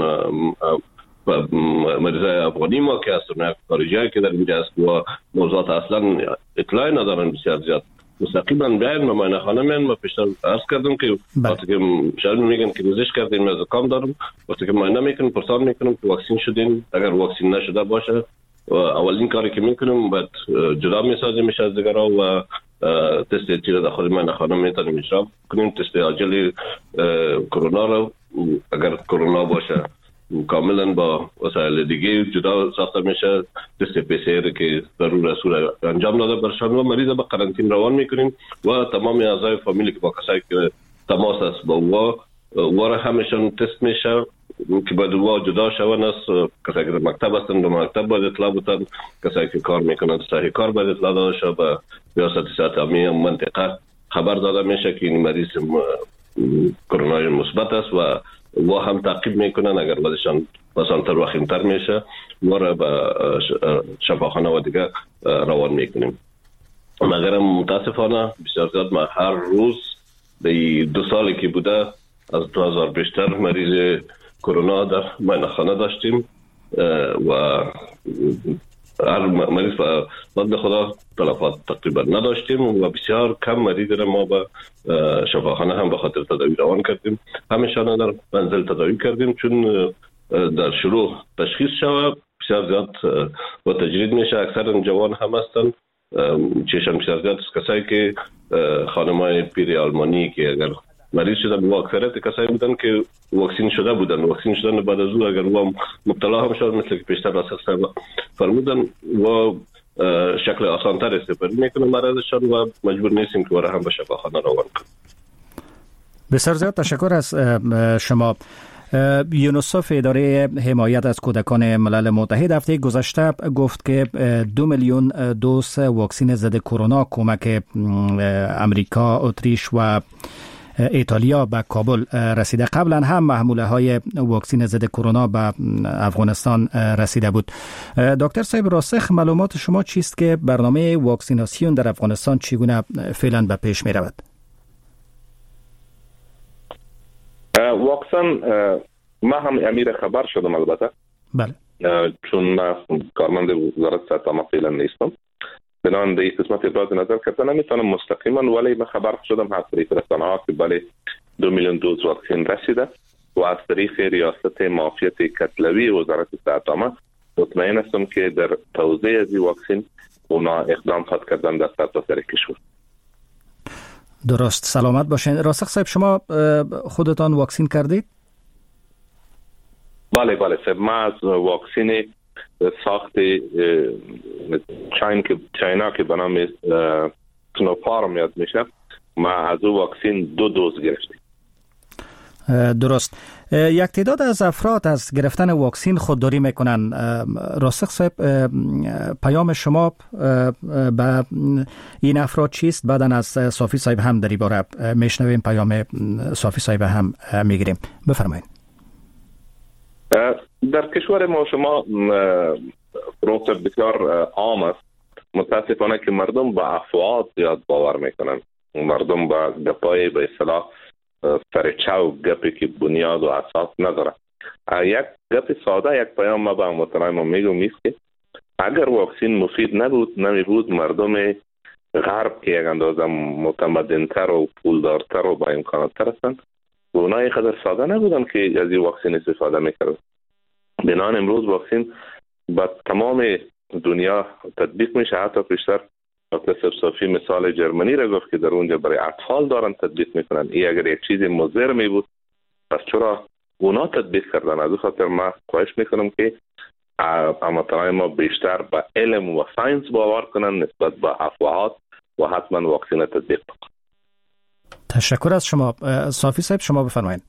مریضای افغانی ما که هستن، خارجی که در اینجا هست و موضوعات اصلا اطلاعی ندارن بسیار زیاد، مستقیما بیاین ما معاینه خانه میان. ما پیشتر عرض کردم که وقتی که شاید میگن که نزش کردیم از زکام دارم، وقتی که معاینه میکنم پرسان میکنم که واکسین شدین، اگر واکسین نشده باشه اولین کاری که میکنم بعد جدا میسازیم میشه از دیگرها و تست تیر داخل معاینه خانه میتونیم اجرا کنیم. تست عاجل کرونا رو اگر کرونا باشه کاملا با وسایل دیگه جدا ساخته میشه. تست پی سی آر که ضرور اصول انجام داده برشان و مریض به قرنطینه روان میکنیم و تمام اعضای فامیلی که با کسایی که تماس است با او و همشون تست میشه که بعد او جدا شون است. کسایی که در مکتب هستن در مکتب باید اطلاع بودن، کسایی که کار میکنن صحیح کار باید اطلاع داده شه. به ریاست صحت عامه منطقه خبر داده میشه که این مریض کرونا مثبت است و و هم تعقیب میکنن. اگر بعدشان مثلا وخیمتر میشه ما را به شفاخانه و دیگه روان میکنیم. مگر متاسفانه بسیار زیاد ما هر روز به دو سالی که بوده از دو هزار بیشتر مریض کرونا در معاینه خانه داشتیم و هر مریض بعد خدا تلفات تقریبا نداشتیم و بسیار کم مریض را ما به شفاخانه هم به خاطر تداوی روان کردیم. همیشان در منزل تداوی کردیم چون در شروع تشخیص شود بسیار زیاد و تجرید میشه. اکثر جوان هم هستن چشم بسیار زیاد کسایی که خانمای پیر آلمانی که اگر مریض شدن و اکثریت کسایی بودن که واکسین شده بودن. واکسین شدن بعد از او اگر او مبتلا هم شد مثل که پیشتر راسخ فرمودن و شکل آسانتر استفاده میکنن مرضشان و مجبور نیستیم که برای هم به شفاخانه روان کنیم. بسیار زیاد تشکر از شما. یونیسف اداره حمایت از کودکان ملل متحد هفته گذشته گفت که دو میلیون دوز واکسن ضد کرونا کمک امریکا، اتریش و ایتالیا به کابل رسیده. قبلا هم محموله های واکسن ضد کرونا به افغانستان رسیده بود. دکتر صاحب راسخ، معلومات شما چیست که برنامه واکسیناسیون در افغانستان چگونه فعلا به پیش می رود؟ واکسن ما هم امیر خبر شدم البته. بله. چون ما کارمند وزارت صحت عامه فعلا نیستم، بنان در این قسمت ابراز نظر کردن نمیتونم مستقیما، ولی من خبر شدم از طریق رسانه‌ها که بله دو میلیون دوز واکسن رسیده و از طریق ریاست معافیت کتلوی وزارت صحت عامه مطمئن هستم که در توزیع از این واکسن اونا اقدام خواهد کردن در سرتاسر کشور. درست، سلامت باشین. راسخ صاحب شما خودتان واکسین کردید؟ بله بله صاحب، ما از واکسن ساخت چین که چینا که به نام سنوفارم یاد میشه، ما از او واکسن دو دوز گرفتیم. درست. یک تعداد از افراد از گرفتن واکسن خودداری میکنن. راسخ صاحب پیام شما به این افراد چیست؟ بعدن از صافی صاحب هم در این باره میشنویم، پیام صافی صاحب هم میگیریم. بفرمایید. در کشور ما شما پروسه بسیار عام است. متاسفانه که مردم با افواهات زیاد باور میکنن. مردم با گپای به اصطلاح سرچاو گپی که بنیاد و اساس نداره. یک گپ ساده، یک پیام ما به هموطنان ما میگم نیست که اگر واکسن مفید نبود نمی بود مردم غرب که یک اندازه متمدنتر و پولدارتر و با امکاناتر هستند و اونا یک قدر ساده نبودن که از این واکسن استفاده میکردن. بنان امروز واکسن با تمام دنیا تطبیق میشه. حتی پیشتر دکتر صافی مثال جرمنی را گفت که در اونجا برای اطفال دارن تطبیق میکنن. این اگر یک چیز مضر می بود پس چرا اونا تطبیق کردن؟ از خاطر ما خواهش میکنم که هموطنان ما بیشتر با علم و ساینس باور کنن نسبت به افواهات و حتما واکسن تطبیق بکنه. تشکر از شما. صافی صاحب شما بفرمایید.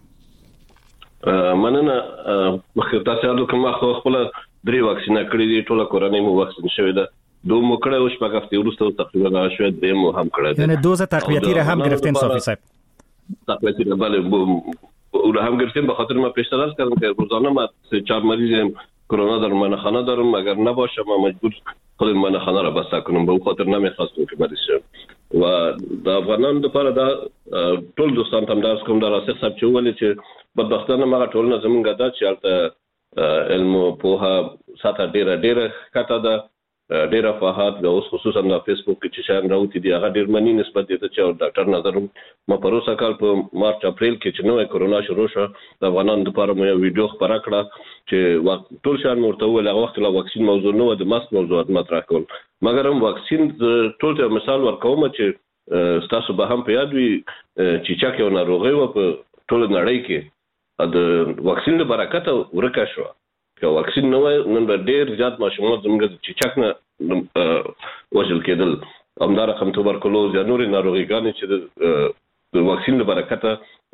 مننه. مخکې تاسو یادو کوم خپل درې واکسینه کړې دي، ټول کورنۍ مو واکسین شوی ده. دو مو کړه او شپږ هفته وروسته تقریبا شوی دی مو هم کړه. یعنی دوز تقویتی را هم گرفتین صافی صاحب؟ تقویتی را بله او هم گرفتیم، به خاطر ما پیشتر کردم که روزانه ما سه چهار مریض کرونا در منخانه دارم، اگر نباشه ما مجبور خود منخانه را بسته کنم، به او خاطر نمیخواستم که مریض شم. و د افغانانو لپاره دا ټول دوستان ته درس کوم، دا راسخ صاحب چې ولې چې بدبختانه ما ټول نه زمونږ دا چې البته علم او پوهه ساته ډیره ډیره کته ده، ډیره فاحات د اوس خصوصا د فیسبوک کې چې شان راوتی دي هغه ډیر منی نسبت دي چې ډاکټر نظر ما پروسه کال په مارچ اپریل کې چې نوې کرونا شروع شو د افغانانو لپاره مې ویډیو خبره کړه چې ټول شان مرته ول هغه وخت لا واکسین موضوع نه و، د ماسک موضوعات مطرح کول، مګر هم واکسین ټول ته مثال ورکوم چې تاسو به هم په یاد وي چې چا کې ناروغي و په ټول نړۍ کې د واکسین د برکت ورکه شو. که واکسین نه وای نن به ډیر زیات ماشومان زموږ چې چک نه وژل کېدل، همدا رقم توبرکلوز یا نورې ناروغیګانې چې د واکسین له برکته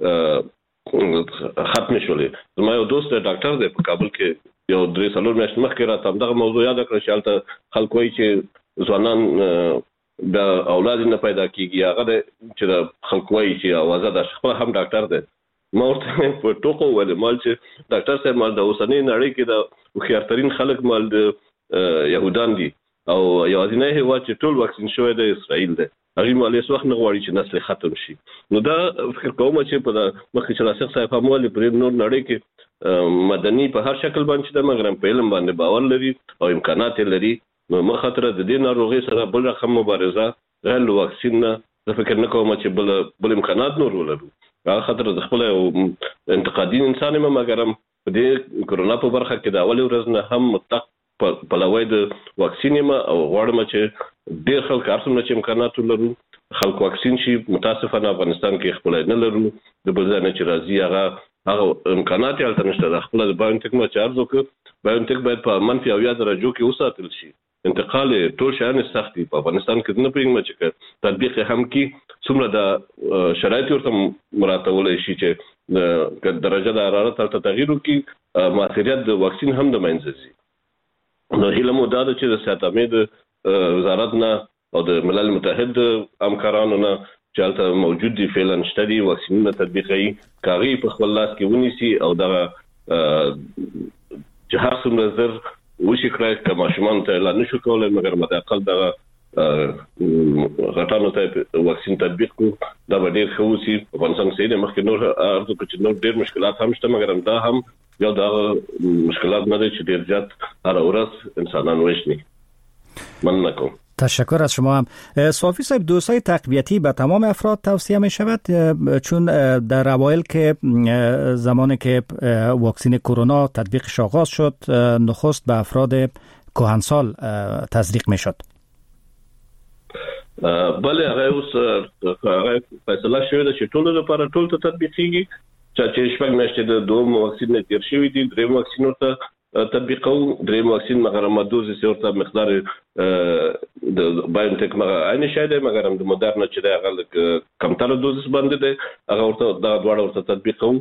ختم شولې. زما یو دوست ډاکټر دی په کابل کې، یو درې څلور میاشتې مخکې راته همدغه موضوع یاد کړه چې هلته خلک وایي چې ځوانان د اولاد نه پیدا کېږي، هغه دی چې د خلک وایي چې اوازه ده، خپله هم ډاکټر دی. ما ورته په ټوکو وویل مال چې ډاکټر صاحب مال د اوسنۍ نړۍ کې د هوښیارترین خلک مال د یهودان دي او یوازینی هېواد چې ټول واکسین شوی دی اسرائیل دی. هغوی مال هېڅ وخت نه غواړي چې نسل ختم شي. نو دا فکر کوم چې په مخکې چې راسخ صاحب هم ویلي په نور نړۍ کې مدني په هر شکل باندې ده، مګر په علم باندې باور لري او امکانات لري. نو مخاطره د دې ناروغۍ سره بل رقم مبارزه غیر له واکسین نه زه فکر نه کوم چې بل بل امکانات نور ولرو. هغه خاطر د خپل انتقادي انسان یم، مګر په دې کرونا په برخه کې د اول ورځ نه هم متق په لوی د واکسین یم او غواړم چې ډېر خلک ارسمه چې امکانات لرو خلک واکسین شي. متاسفانه افغانستان کې خپل نه لرو، د بل ځای نه چې راځي هغه هغه امکانات یې هلته نشته. د خپل د بایونټیک ما چارج وکړ، بایونټیک باید په منفي اویا درجو کې وساتل شي. انتقال ټول شیان سخت دي په افغانستان کې، نه پېږم چې تطبیق هم کې څومره د شرایط ورته مراتبولی شي چې درجه د حرارت هلته تغییر وکړي، مؤثریت د واکسین هم د منځه ځي. نو هیله مو دا ده چې د صحت عامې د وزارت نه او د ملل متحد همکارانو نه چې هلته موجود دي فعلا شته دي واکسینونه تطبیقوي، که هغې په خپل لاس کې ونیسي او دغه چې هر څومره زر وشي کړی، که ماشومانو ته اعلان نشو کولی مګر مداقل دغه غټانو ته واکسین تطبیق کو، دا به ډېر ښه وسي. افغانستان کې صحیح دی، مخکې نور عرض وکړو چې نور ډېر مشکلات هم شته، مګر دا هم یو دغه مشکلات نه دی چې ډېر زیات هره ورځ انسانان وژني. مننه کوم. تشکر از شما هم. صافی صاحب، دوزهای تقویتی به تمام افراد توصیه می شود؟ چون در اوایل که زمانی که واکسین کرونا تطبیقش آغاز شد نخست به افراد کهنسال تزریق می شد. بله هغه اوس هغه فیصله شوې ده چې ټول لپاره ټول ته تطبیقیږي. چې شپږ میاشتې د دوم واکسین نه تیر شوی دي، دریم واکسین ورته تطبیقو، دریم واکسین مګر مدوز یې ورته مقدار د بایونټیک مګر عین شای دی، مګر هم د مودرنا چې دی هغه کمتر دوز باندې دی، هغه ورته دا دواړه ورته تطبیقو.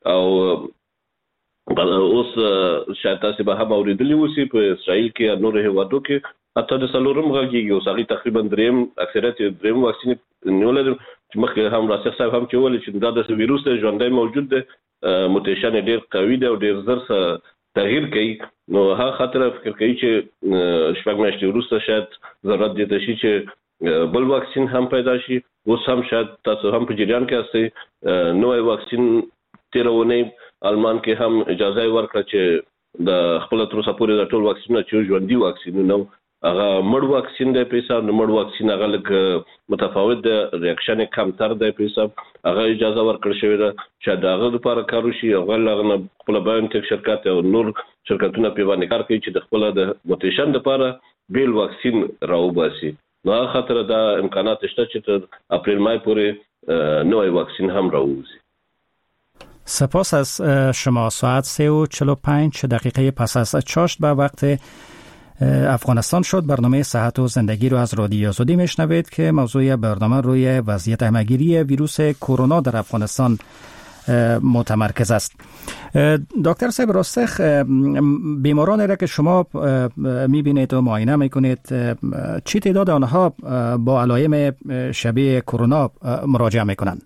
او اوس شاید تاسو به هم اوریدلی وسی په اسرائیل کې نور هیوادو کې حتی د سلورم غږیږي، اوس هغه تقریبا دریم اکثریت دریم واکسین نیولې چې مخکې هم راسخ صاحب هم چې ولې چې دا د ویروس ژوندی موجود دی، موټیشن ډېر قوي دی او ډېر زر تغییر کوي. نو هغه خاطر فکر کوي چې شپږ میاشتې وروسته شاید ضرورت دی ته شي چې بل واکسین هم پیدا شي. اوس هم شاید تاسو هم په جریان کې یاستئ، نوی واکسین تېره اونۍ آلمان کې هم اجازه ورکړه چې د خپله تر اوسه پورې د ټول واکسینونه چې ژوندي واکسینونه هغه مړ واکسین دی په حساب، نو مړ واکسین هغه لږ متفاوت دی، ریاکشن یې کمتر دی په حساب، هغه اجازه ورکړل شوې ده چې د هغه لپاره کار وشي. هغه له هغه نه خپله بایونټیک شرکت او نور شرکتونه پرې باندې کار کوي چې د خپله د موټیشن لپاره بیل واکسین راوباسي. نو هغه خاطر دا امکانات شته چې تر اپریل مای پورې نوی واکسین هم راووځي. سپاس از شما. ساعت سه و چهل و پنج دقیقه پس از چاشت به وقت افغانستان شد. برنامه صحت و زندگی رو از رادیو آزادی میشنوید که موضوع برنامه روی وضعیت همهگیری ویروس کرونا در افغانستان متمرکز است. دکتر صاحب راستخ، بیمارانی را که شما میبینید و معاینه میکنید، چی تعداد آنها با علائم شبیه کرونا مراجعه میکنند؟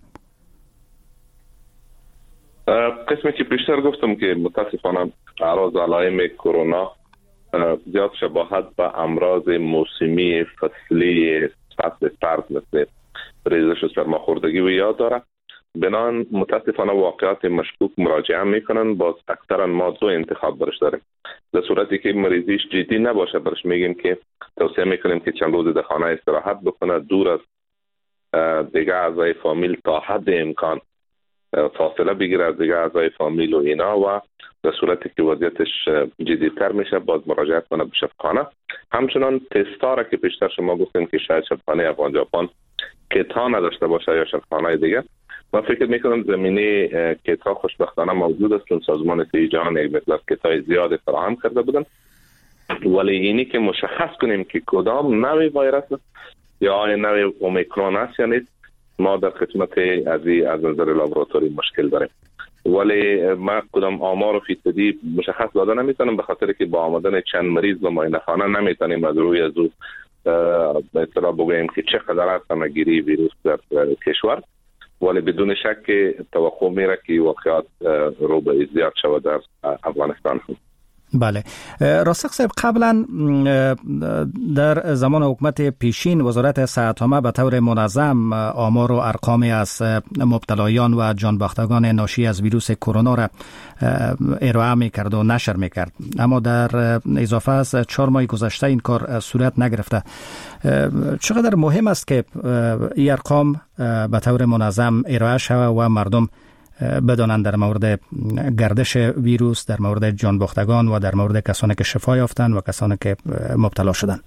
قسمی که پیشتر گفتم که متاسفانه اعراض علائم کرونا زیاد شباهت به امراض موسمی فصلی فصل سرد مثل ریزش و سرماخوردگی و یا داره. بنان متاسفانه واقعات مشکوک مراجعه میکنن. باز اکثرا ما دو انتخاب برش داریم. در صورتی که مریضیش جدی نباشه برش میگیم که توصیه میکنیم که چند روز در خانه استراحت بکنه، دور از دیگه اعضای فامیل تا حد امکان فاصله بگیره از دیگه اعضای فامیل و اینا، و در صورتی که وضعیتش جدی‌تر میشه باز مراجعه کنه به شفاخانه. همچنان تستا را که پیشتر شما گفتیم که شاید شفاخانه افغان ژاپن کیتا نداشته باشه یا شفاخانه دیگه، من فکر میکنم زمینه کیتا خوشبختانه موجود است، چون سازمان صحت جهان یک مقدار کیتای زیاد فراهم کرده بودن. ولی اینی که مشخص کنیم که کدام نوع ویروس است یا آیا نوع اومیکرون است یا نیست، ما در خدمت از از نظر لابراتوری مشکل داریم. ولی ما کدام آمار و فیصدی مشخص داده نمیتونم، به خاطر که با آمدن چند مریض به معاینه خانه نمیتونیم از روی از او به اطلاع بگوییم که چقدر است همه‌گیری ویروس در کشور. ولی بدون شک توقع میره که واقعات رو به زیاد شود در افغانستان. بله، راسخ صاحب، قبلا در زمان حکومت پیشین وزارت صحت عامه به طور منظم آمار و ارقامی از مبتلایان و جانباختگان ناشی از ویروس کرونا را ارائه میکرد و نشر میکرد، اما در اضافه از چهار ماه گذشته این کار صورت نگرفته. چقدر مهم است که این ارقام به طور منظم ارائه شود و مردم بدانند در مورد گردش ویروس، در مورد جانباختگان و در مورد کسانی که شفا یافتند و کسانی که مبتلا شدند؟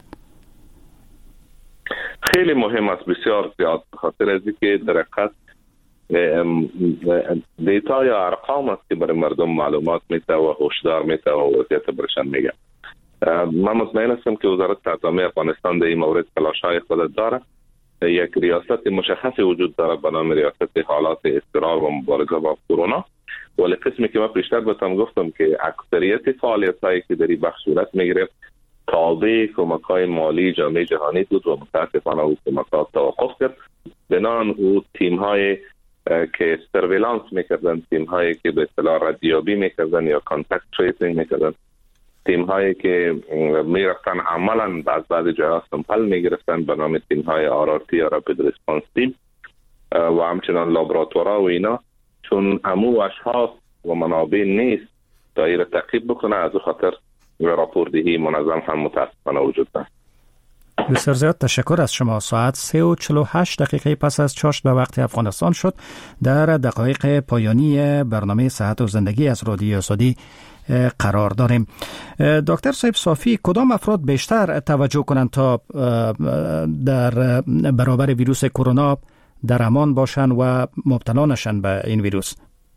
خیلی مهم است، بسیار زیاد، خاطر از اینکه در حقیقت دیتا یا ارقام است که برای مردم معلومات میده و هشدار میده و وضعیت برشان میگه. من مطمئن هستم که وزارت صحت عامه افغانستان در این مورد تلاش‌های خود داره. یک ریاست مشخص وجود داره به نام ریاست حالات اضطرار و مبارزه با کرونا. ولی قسمی که من پیشتر بهتون گفتم که اکثریت فعالیت‌هایی که در این بخش صورت میگرفت تابع کمک‌های مالی جامعه جهانی بود و متاسفانه او کمک‌ها توقف کرد. بنان او تیم‌های که سرویلانس میکردن، تیم‌هایی که به اصطلاح ردیابی میکردن یا کانتکت تریسینگ میکردن، تیم‌هایی که میرفتن عملاً بعض بعض جاها سمپل میگرفتن به نام تیم‌های آر آر تی یا رپید ریسپانس تیم و همچنان لابراتورها و اینا، چون امو اشخاص و منابع نیست دایره تعقیب بکنه، از خاطر راپوردهی منظم هم متاسفانه وجود دارد. بسیار زیاد تشکر از شما. ساعت سه و چهل و هشت دقیقه پس از چاشت به وقت افغانستان شد. در دقایق پایانی برنامه صحت و زندگی از رادیو آزادی قرار داریم. دکتر صاحب صافی، کدام افراد بیشتر توجه کنند تا در برابر ویروس کرونا در امان باشند و مبتلا نشن به این ویروس؟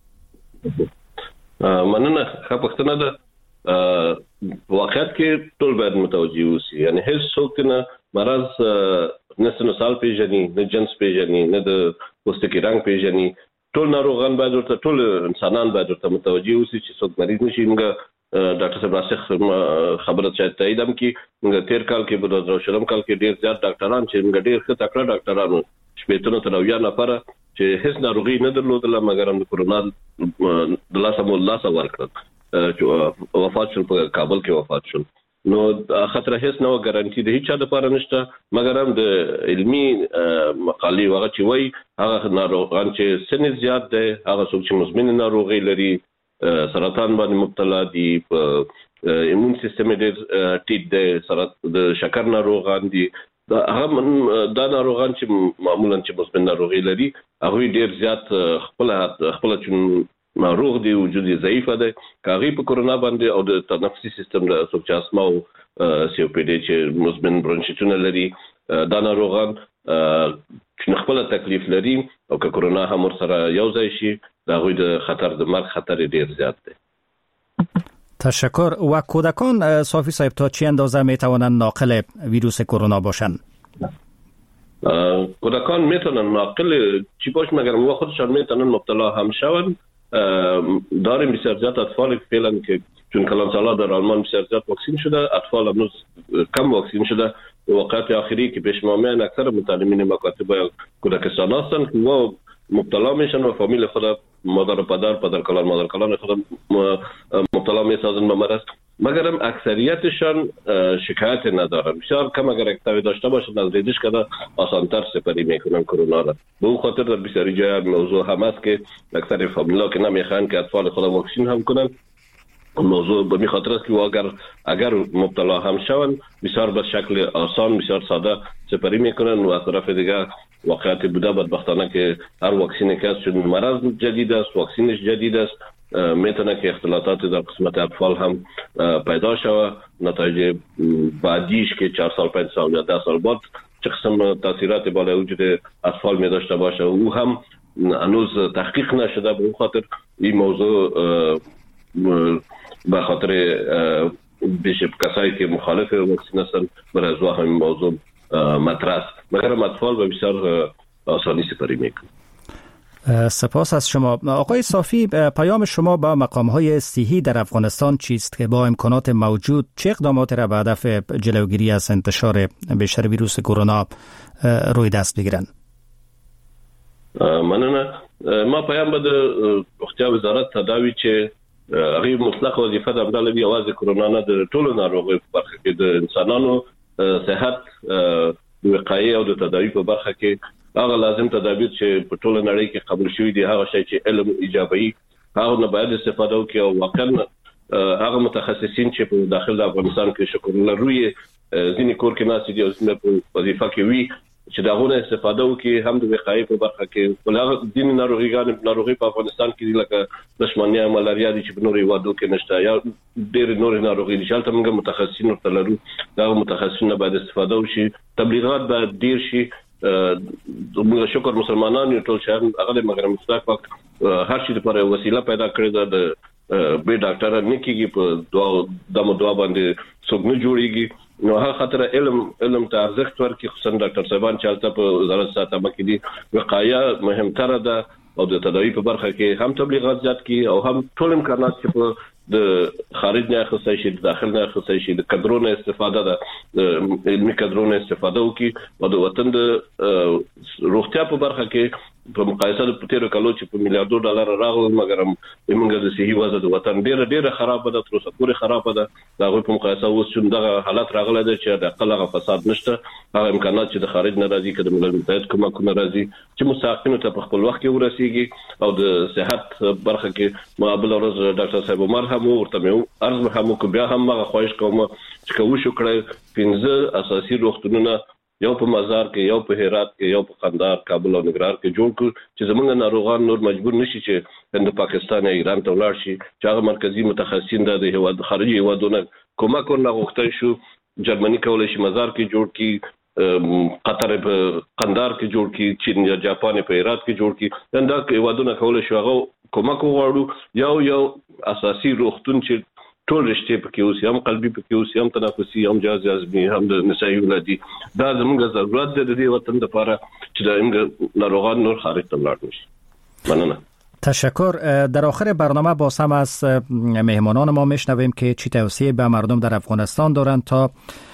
مننه. ښه پوښتنه ده. واقعیت کې ټول باید متوجه اوسي، یعنی هیڅ څوک نه مرض نه سنوسال پیژني، نه جنس پیژني، نه د پوستکي رنګ پیژني. ټول ناروغان باید ورته، ټول انسانان باید ورته متوجه اوسي چې څوک مریض نشي. موږ ډاکټر صاحب راسخ خبره چې تایید هم کی موږ تیر کال کې په دوه شلم کال کې ډیر زیات ډاکټران چې موږ ډیر ښه تکړه ډاکټرانو شپېته تر اویا نفره چې هیڅ ناروغي نه درلودله، مګر هم د کرونا د لاسه مو لاسه ورکړل چې وفات شول، په کابل کې وفات شول. نو خطر هیڅ نو ګارانټي د هیڅ چا لپاره نشته، مګر هم د علمي مقالې هغه چې وایي هغه ناروغان چې سن زیات دی، هغه څوک چې مزمن ناروغي لري، سرطان باندې مبتلا دي، په ایمون سیستم ډېر ټیټ دی، سرطان د شکر ناروغان دي، دا هغه دا ناروغان چې معمولا چې مزمن ناروغي لري هغه ډېر زیات خپل خپل چې ناروغ دی، وجود یې ضعیفه دی، کاغي په کرونا باندې او د تنفسي سیستم د څوک چې اسما او سی او پی ډي چې مزمن برونشیتونه لري، دا ناروغان چې خپل تکلیف لري او که کرونا هم سره یو ځای شي، دا غوي د خطر د مرګ خطر ډیر زیات دی. تشکر. و کودکان صافی صاحب تا چه اندازه می توانند ناقل ویروس کرونا باشند؟ کودکان میتونن ناقل چی باش، مگر ما خودشان میتونن مبتلا هم شوند. داریم بسیار زیاد اطفال فعلا که چون کلان سالا در آلمان بسیار زیاد واکسین شده، اطفال هنوز کم واکسین شده. واقعیت آخری که پیش ما میان اکثر متعلمین مکاتب و کودکستان هستند که ما مبتلا میشن و فامیل خود مادر و پدر پدر کلان مادر کلان خود مبتلا میسازن به مرض، مگر هم اکثریتشان شکایت ندارن. بسیار کم اگر اکتاوی داشته باشند از ریزش کده آسانتر سپری میکنن کرونا را. به اون خاطر در بسیاری جای موضوع هم است که اکثر فامیلا که نمیخوان که اطفال خود واکسین هم کنن. موضوع به می خاطر است که اگر اگر مبتلا هم شوند بسیار به شکل آسان بسیار ساده سپری میکنن و از طرف دیگه واقعیت بوده بدبختانه که هر واکسینی که است چون مرض جدید است، واکسینش جدید است، میتونه که اختلالات در قسمت اطفال هم پیدا شود. نتایج بعدیش که چهار سال پنج سال یا ده سال بعد چه قسم تاثیرات بالای وجود اطفال می داشته باشه او هم هنوز تحقیق نشده. به اون خاطر این موضوع به خاطر بیش کسایی که مخالف واکسین هستند برای از همین موضوع مطرح است، مگر اطفال به بسیار آسانی سپری میکنه. سپاس از شما. آقای صافی، پیام شما با مقام‌های صحی در افغانستان چیست که با امکانات موجود چه اقداماتی را به هدف جلوگیری از انتشار بیشتر ویروس کرونا روی دست بگیرند؟ مننه. ما پیام بده روغتیا وزارت تداوی چې هغه مطلق وظیفه د عمل دی आवाज کرونا نه د ټولو ناروغیو په برخه کې د انسانانو صحت وقایع او د تداوی په برخه کې هغه لازم تدابیر چې په ټوله نړۍ کې قبول شوی دي، هغه شی چې علم ایجابي هغه نه باید استفاده وکړي او واقعا هغه متخصصین چې په داخل د افغانستان کې شکر لري ځینې کور کې ناس دي او ځینې په وظیفه کې وي چې داغونه استفاده وکړي هم د وقایع په برخه کې. ولغه ځینې ناروغیان ناروغي په افغانستان کې لکه دشمنیا ملاریا دي چې په نوري وادو کې نشته یا ډېر نور ناروغي دي چې موږ متخصصین ورته لرو. دا متخصصین باید استفاده وشي، تبلیغات باید ډیر شي. موږ شکر مسلمانان یو ټول شهر هغه مګر مستحق وخت هر شي لپاره وسیله پیدا کړې ده. د به ډاکټر نه کیږي په دوا د دوا باندې څوک نه جوړيږي، نو هغه خاطر علم علم ته ارزښت ورکړي. خصوصا ډاکټر صاحبان چې تاسو په وزارت ساتنه کې دي وقایع مهمتره ده او د تداوی په برخه کې هم تبلیغات زیات کی او هم ټول امکانات چې په د خارج نه خصوصي شي د داخل نه خصوصي شي د کډرونو استفاده ده، علمي کډرونو استفاده وکي او د وطن د روغتیا په برخه کې په مقایسه د پټیرو کالو چې په میلیارډو ډالر راغلل، مګر موږ د صحي وضع د وطن ډیره ډیره خراب ده، تر اوسه پورې خراب ده. دا غو په مقایسه اوس چې دغه حالت راغله ده چې د اقل فساد نشته، هغه امکانات چې د خارج نه راځي کده ملل متحد کومه راځي چې مستحقینو ته په خپل وخت کې ورسیږي او د صحت برخه کې مقابل ورځ ډاکټر صاحب عمر هم ورته مې ارزم هم کو بیا هم هغه خواهش کوم چې کوو شو کړی پنځه اساسي روغتونونه یو په مزار کې، یو په هرات کې، یو په قندهار، کابل او ننګرهار کې جوړ کړ چې زمونږ ناروغان نور مجبور نشي چې هند پاکستان یا ایران ته ولاړ شي، چې هغه مرکزی متخصصین د هیواد خارجي هیوادونو کومک ورنغوښتل شو. جرمني کولای شي مزار کې جوړ کی، قطر په قندهار کې جوړ کی، چین یا جاپان په هرات کې جوړ کی، دا هیوادونه کولای شي هغه کومک وغواړو. یو یو اساسي روغتون چې ټول رشته پکې اوس هم قلبي پکې اوس هم تنفسي هم جهاز هضمي هم د نسایي ولادي، دا زموږ ضرورت ده د دې وطن لپاره چې دا موږ ناروغان نور خارج ته لاړ نشي. ممنون. تشکر. در آخر برنامه باز هم از مهمانان ما میشنویم که چی توصیه به مردم در افغانستان دارند تا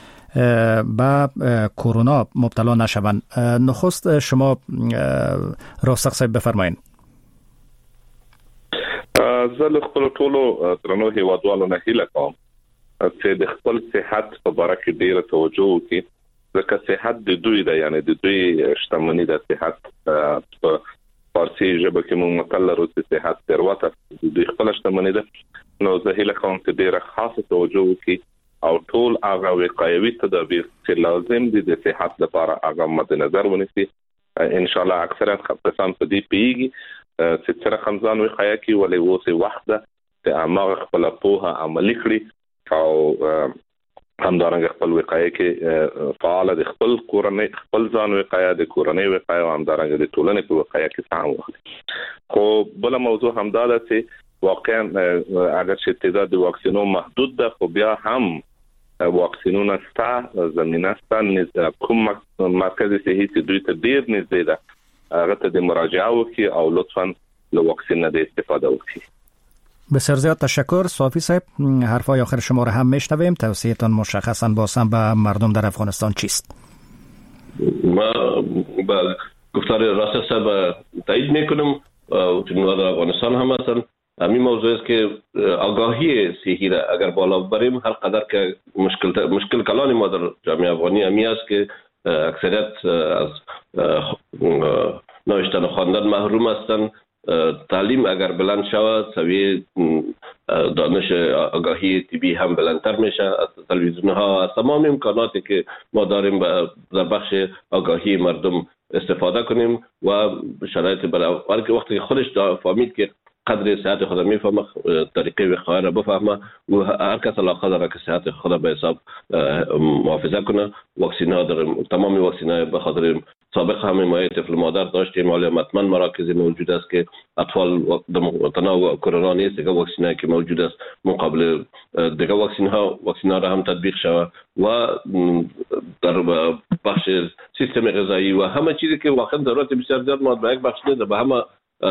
با کرونا مبتلا نشوند. نخست شما راسخ صاحب بفرمایید. زه له خپل ټولو درنو هیوادوالو نه هیله کوم چې د خپل صحت په اړه کې ډیره توجه وکړي، ځکه صحت د دوی د یعنی د دوی شتمنۍ د صحت په فارسی ژبه کې موږ متل لرو چې صحت ثروت د خپل شتمنۍ ده. نو زه هیله کوم چې ډیره خاصه توجه وکړي او ټول هغه وقایوي تدابیر چې لازم دي د صحت لپاره هغه مد نظر ونیسي. ان شاء الله اکثره خپلسان په دې پیږي چې څنګه خمزان وقایع کی ولې وسه وخت ده چې امر خپل په عملي کړی او همدارنګه خپل وقایع کې فعال د خپل کورنۍ خپل ځان وقایع د کورنۍ وقایع او همدارنګه د ټولنې په وقایع کې سهم واخلي. خو بل موضوع همدا ده چې واقعا اگرچه تعداد واکسینو محدود ده خب بیا هم واکسینونه است زمینه است نیز کوم مرکز صحی چې دوی ته ډیر نږدې ده هغه ته د مراجعه وکړي او لطفا له واکسین نه استفاده وکړي. بسیار زیاد تشکر صافی صاحب. حرفای آخر شما را هم میشنویم. توصیه‌تان مشخصاً بازم به مردم در افغانستان چیست؟ ما با گفتار راست صاحب تایید میکنم و در افغانستان هم هستن. همین موضوع است که آگاهی صحی را اگر بالا بریم هر قدر که مشکل مشکل کلان ما در جامعه افغانی همی است که اکثریت از نوشتن و خواندن محروم هستند. تعلیم اگر بلند شود سویه دانش آگاهی طبی هم بلندتر میشه. از تلویزیون ها از تمام امکاناتی که ما داریم در بخش آگاهی مردم استفاده کنیم و شرایط برای وقتی خودش فهمید که قدر صحت خود میفهمه طریقه وقایه را بفهمه و هر کس علاقه داره که صحت خود به حساب محافظه کنه. واکسین ها داریم، تمام واکسین ها به خاطر سابق هم حمایت طفل مادر داشتیم، حالا حتما مراکزی موجود است که اطفال تنها کرونا نیست، دیگه واکسین هایی که موجود است مقابل دیگه واکسین ها واکسین ها را هم تطبیق شود و در بخش سیستم غذایی و همه چیزی که واقعا ضرورت بسیار زیاد ما به یک بخش نیست به همه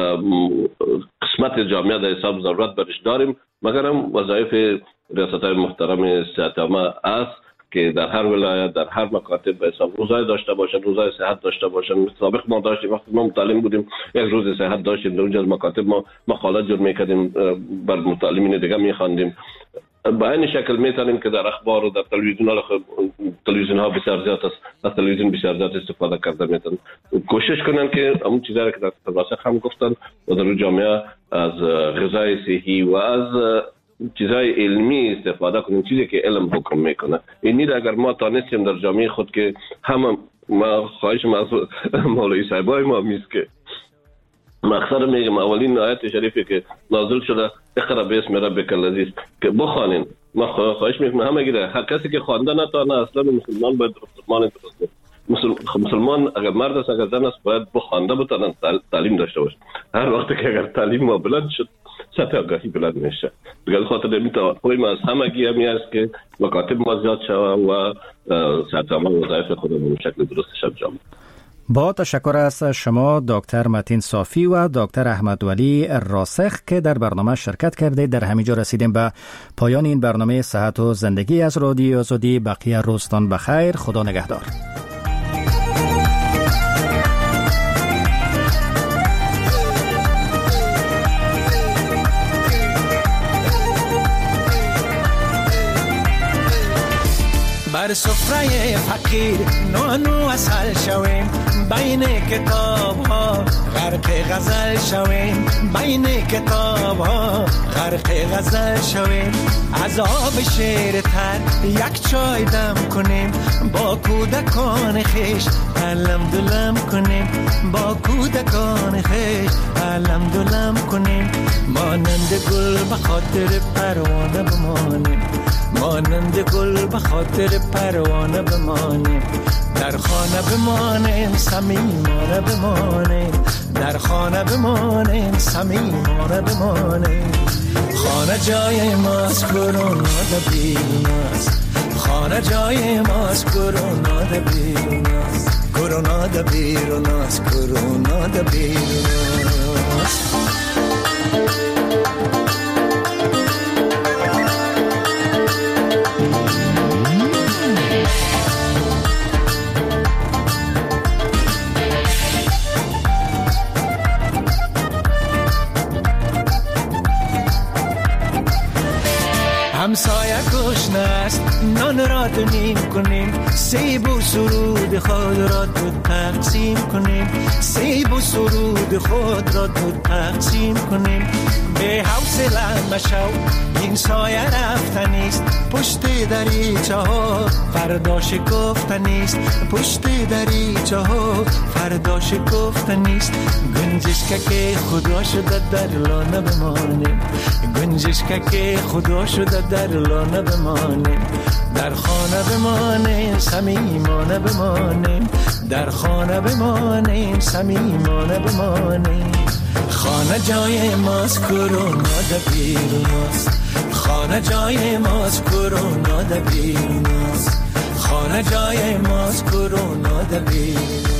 قسمت جامعه در حساب ضرورت برش داریم. مگر هم وظایف ریاست‌های محترم صحت عامه است که در هر ولایت در هر مکاتب به حساب روزای داشته باشن، روزای صحت داشته باشن. سابق ما داشتیم وقتی ما متعلم بودیم یک روز صحت داشتیم، در اونجا از مکاتب ما مقالات جور میکردیم بر متعلمین دیگه میخواندیم. به این شکل میتونیم که در اخبار و در تلویزیون ها تلویزیون ها بسیار زیاد است، از تلویزیون بسیار زیاد استفاده کرده میتونن. کوشش کنن که همون چیزایی که در تباسق هم گفتن و در جامعه از غذای صحی و از چیزای علمی استفاده کنیم، چیزی که علم حکم میکنه. اینی را اگر ما تانستیم در جامعه خود که همه ما خواهشم از مولوی صاحبای ما میست که مقصد میگم اولین آیت شریفی که نازل شده اقرا باسم ربک الذی که بخوانین. ما خواهش میکنم همه گیره هر کسی که خوانده نتونه اصلا مسلمان باید مسلمان درست مسلمان اگر مرد است اگر زن است باید بخوانده بتونن تعلیم داشته باشه. هر وقتی که اگر تعلیم ما بلند شد سطح آگاهی بلند میشه. بگذار خاطر این توقعی ما از همگی همی است که مکاتب ما زیاد شود و صحت عامه وظایف خودمون به شکل درستش انجام بدیم. با تشکر از شما دکتر متین صافی و دکتر احمد ولی راسخ که در برنامه شرکت کرده. در همینجا رسیدیم به پایان این برنامه صحت و زندگی از رادیو آزادی. بقیه روزتان بخیر. خدا نگهدار. بر سفره فقیر نانو اصل شویم، بین کتاب ها غرق غزل شویم، بین کتاب ها غرق غزل شویم. از آب شیر تر یک چای دم کنیم، با کودکان خیش علم دلم کنیم، با کودکان خیش علم دلم کنیم. مانند گل به خاطر پروانه بمانیم، مانند گل به خاطر پروانه بمانیم. در خانه بمانیم صمیمانه بمانیم، در خانه بمانیم صمیمانه بمانیم. خانه جای ماست کرونا ده بیرون است، خانه جای ماست کرونا ده بیرون است، کرونا ده بیرون است، کرونا ده بیرون است. همسایه گشنه است نان را دو نیم کنیم، سیب و سرود خود را دو تقسیم کنیم، سیب و سرود خود را دو تقسیم کنیم. به حوصله مشو این سایه رفتنیست، پشت دریچه ها فردا شکفتنیست، پشت دریچه ها فردا شکفتنیست. گنجش که خدا شده در لانه بمانیم، گنجش که خدا شده در لانه بمانیم. در خانه بمانیم صمیمانه بمانیم در خانه بمانیم صمیمانه بمانیم خانه جای ماست کرونا در بیروناست خانه جای ماست کرونا در بیروناست خانه جای ماست کرونا در بیروناست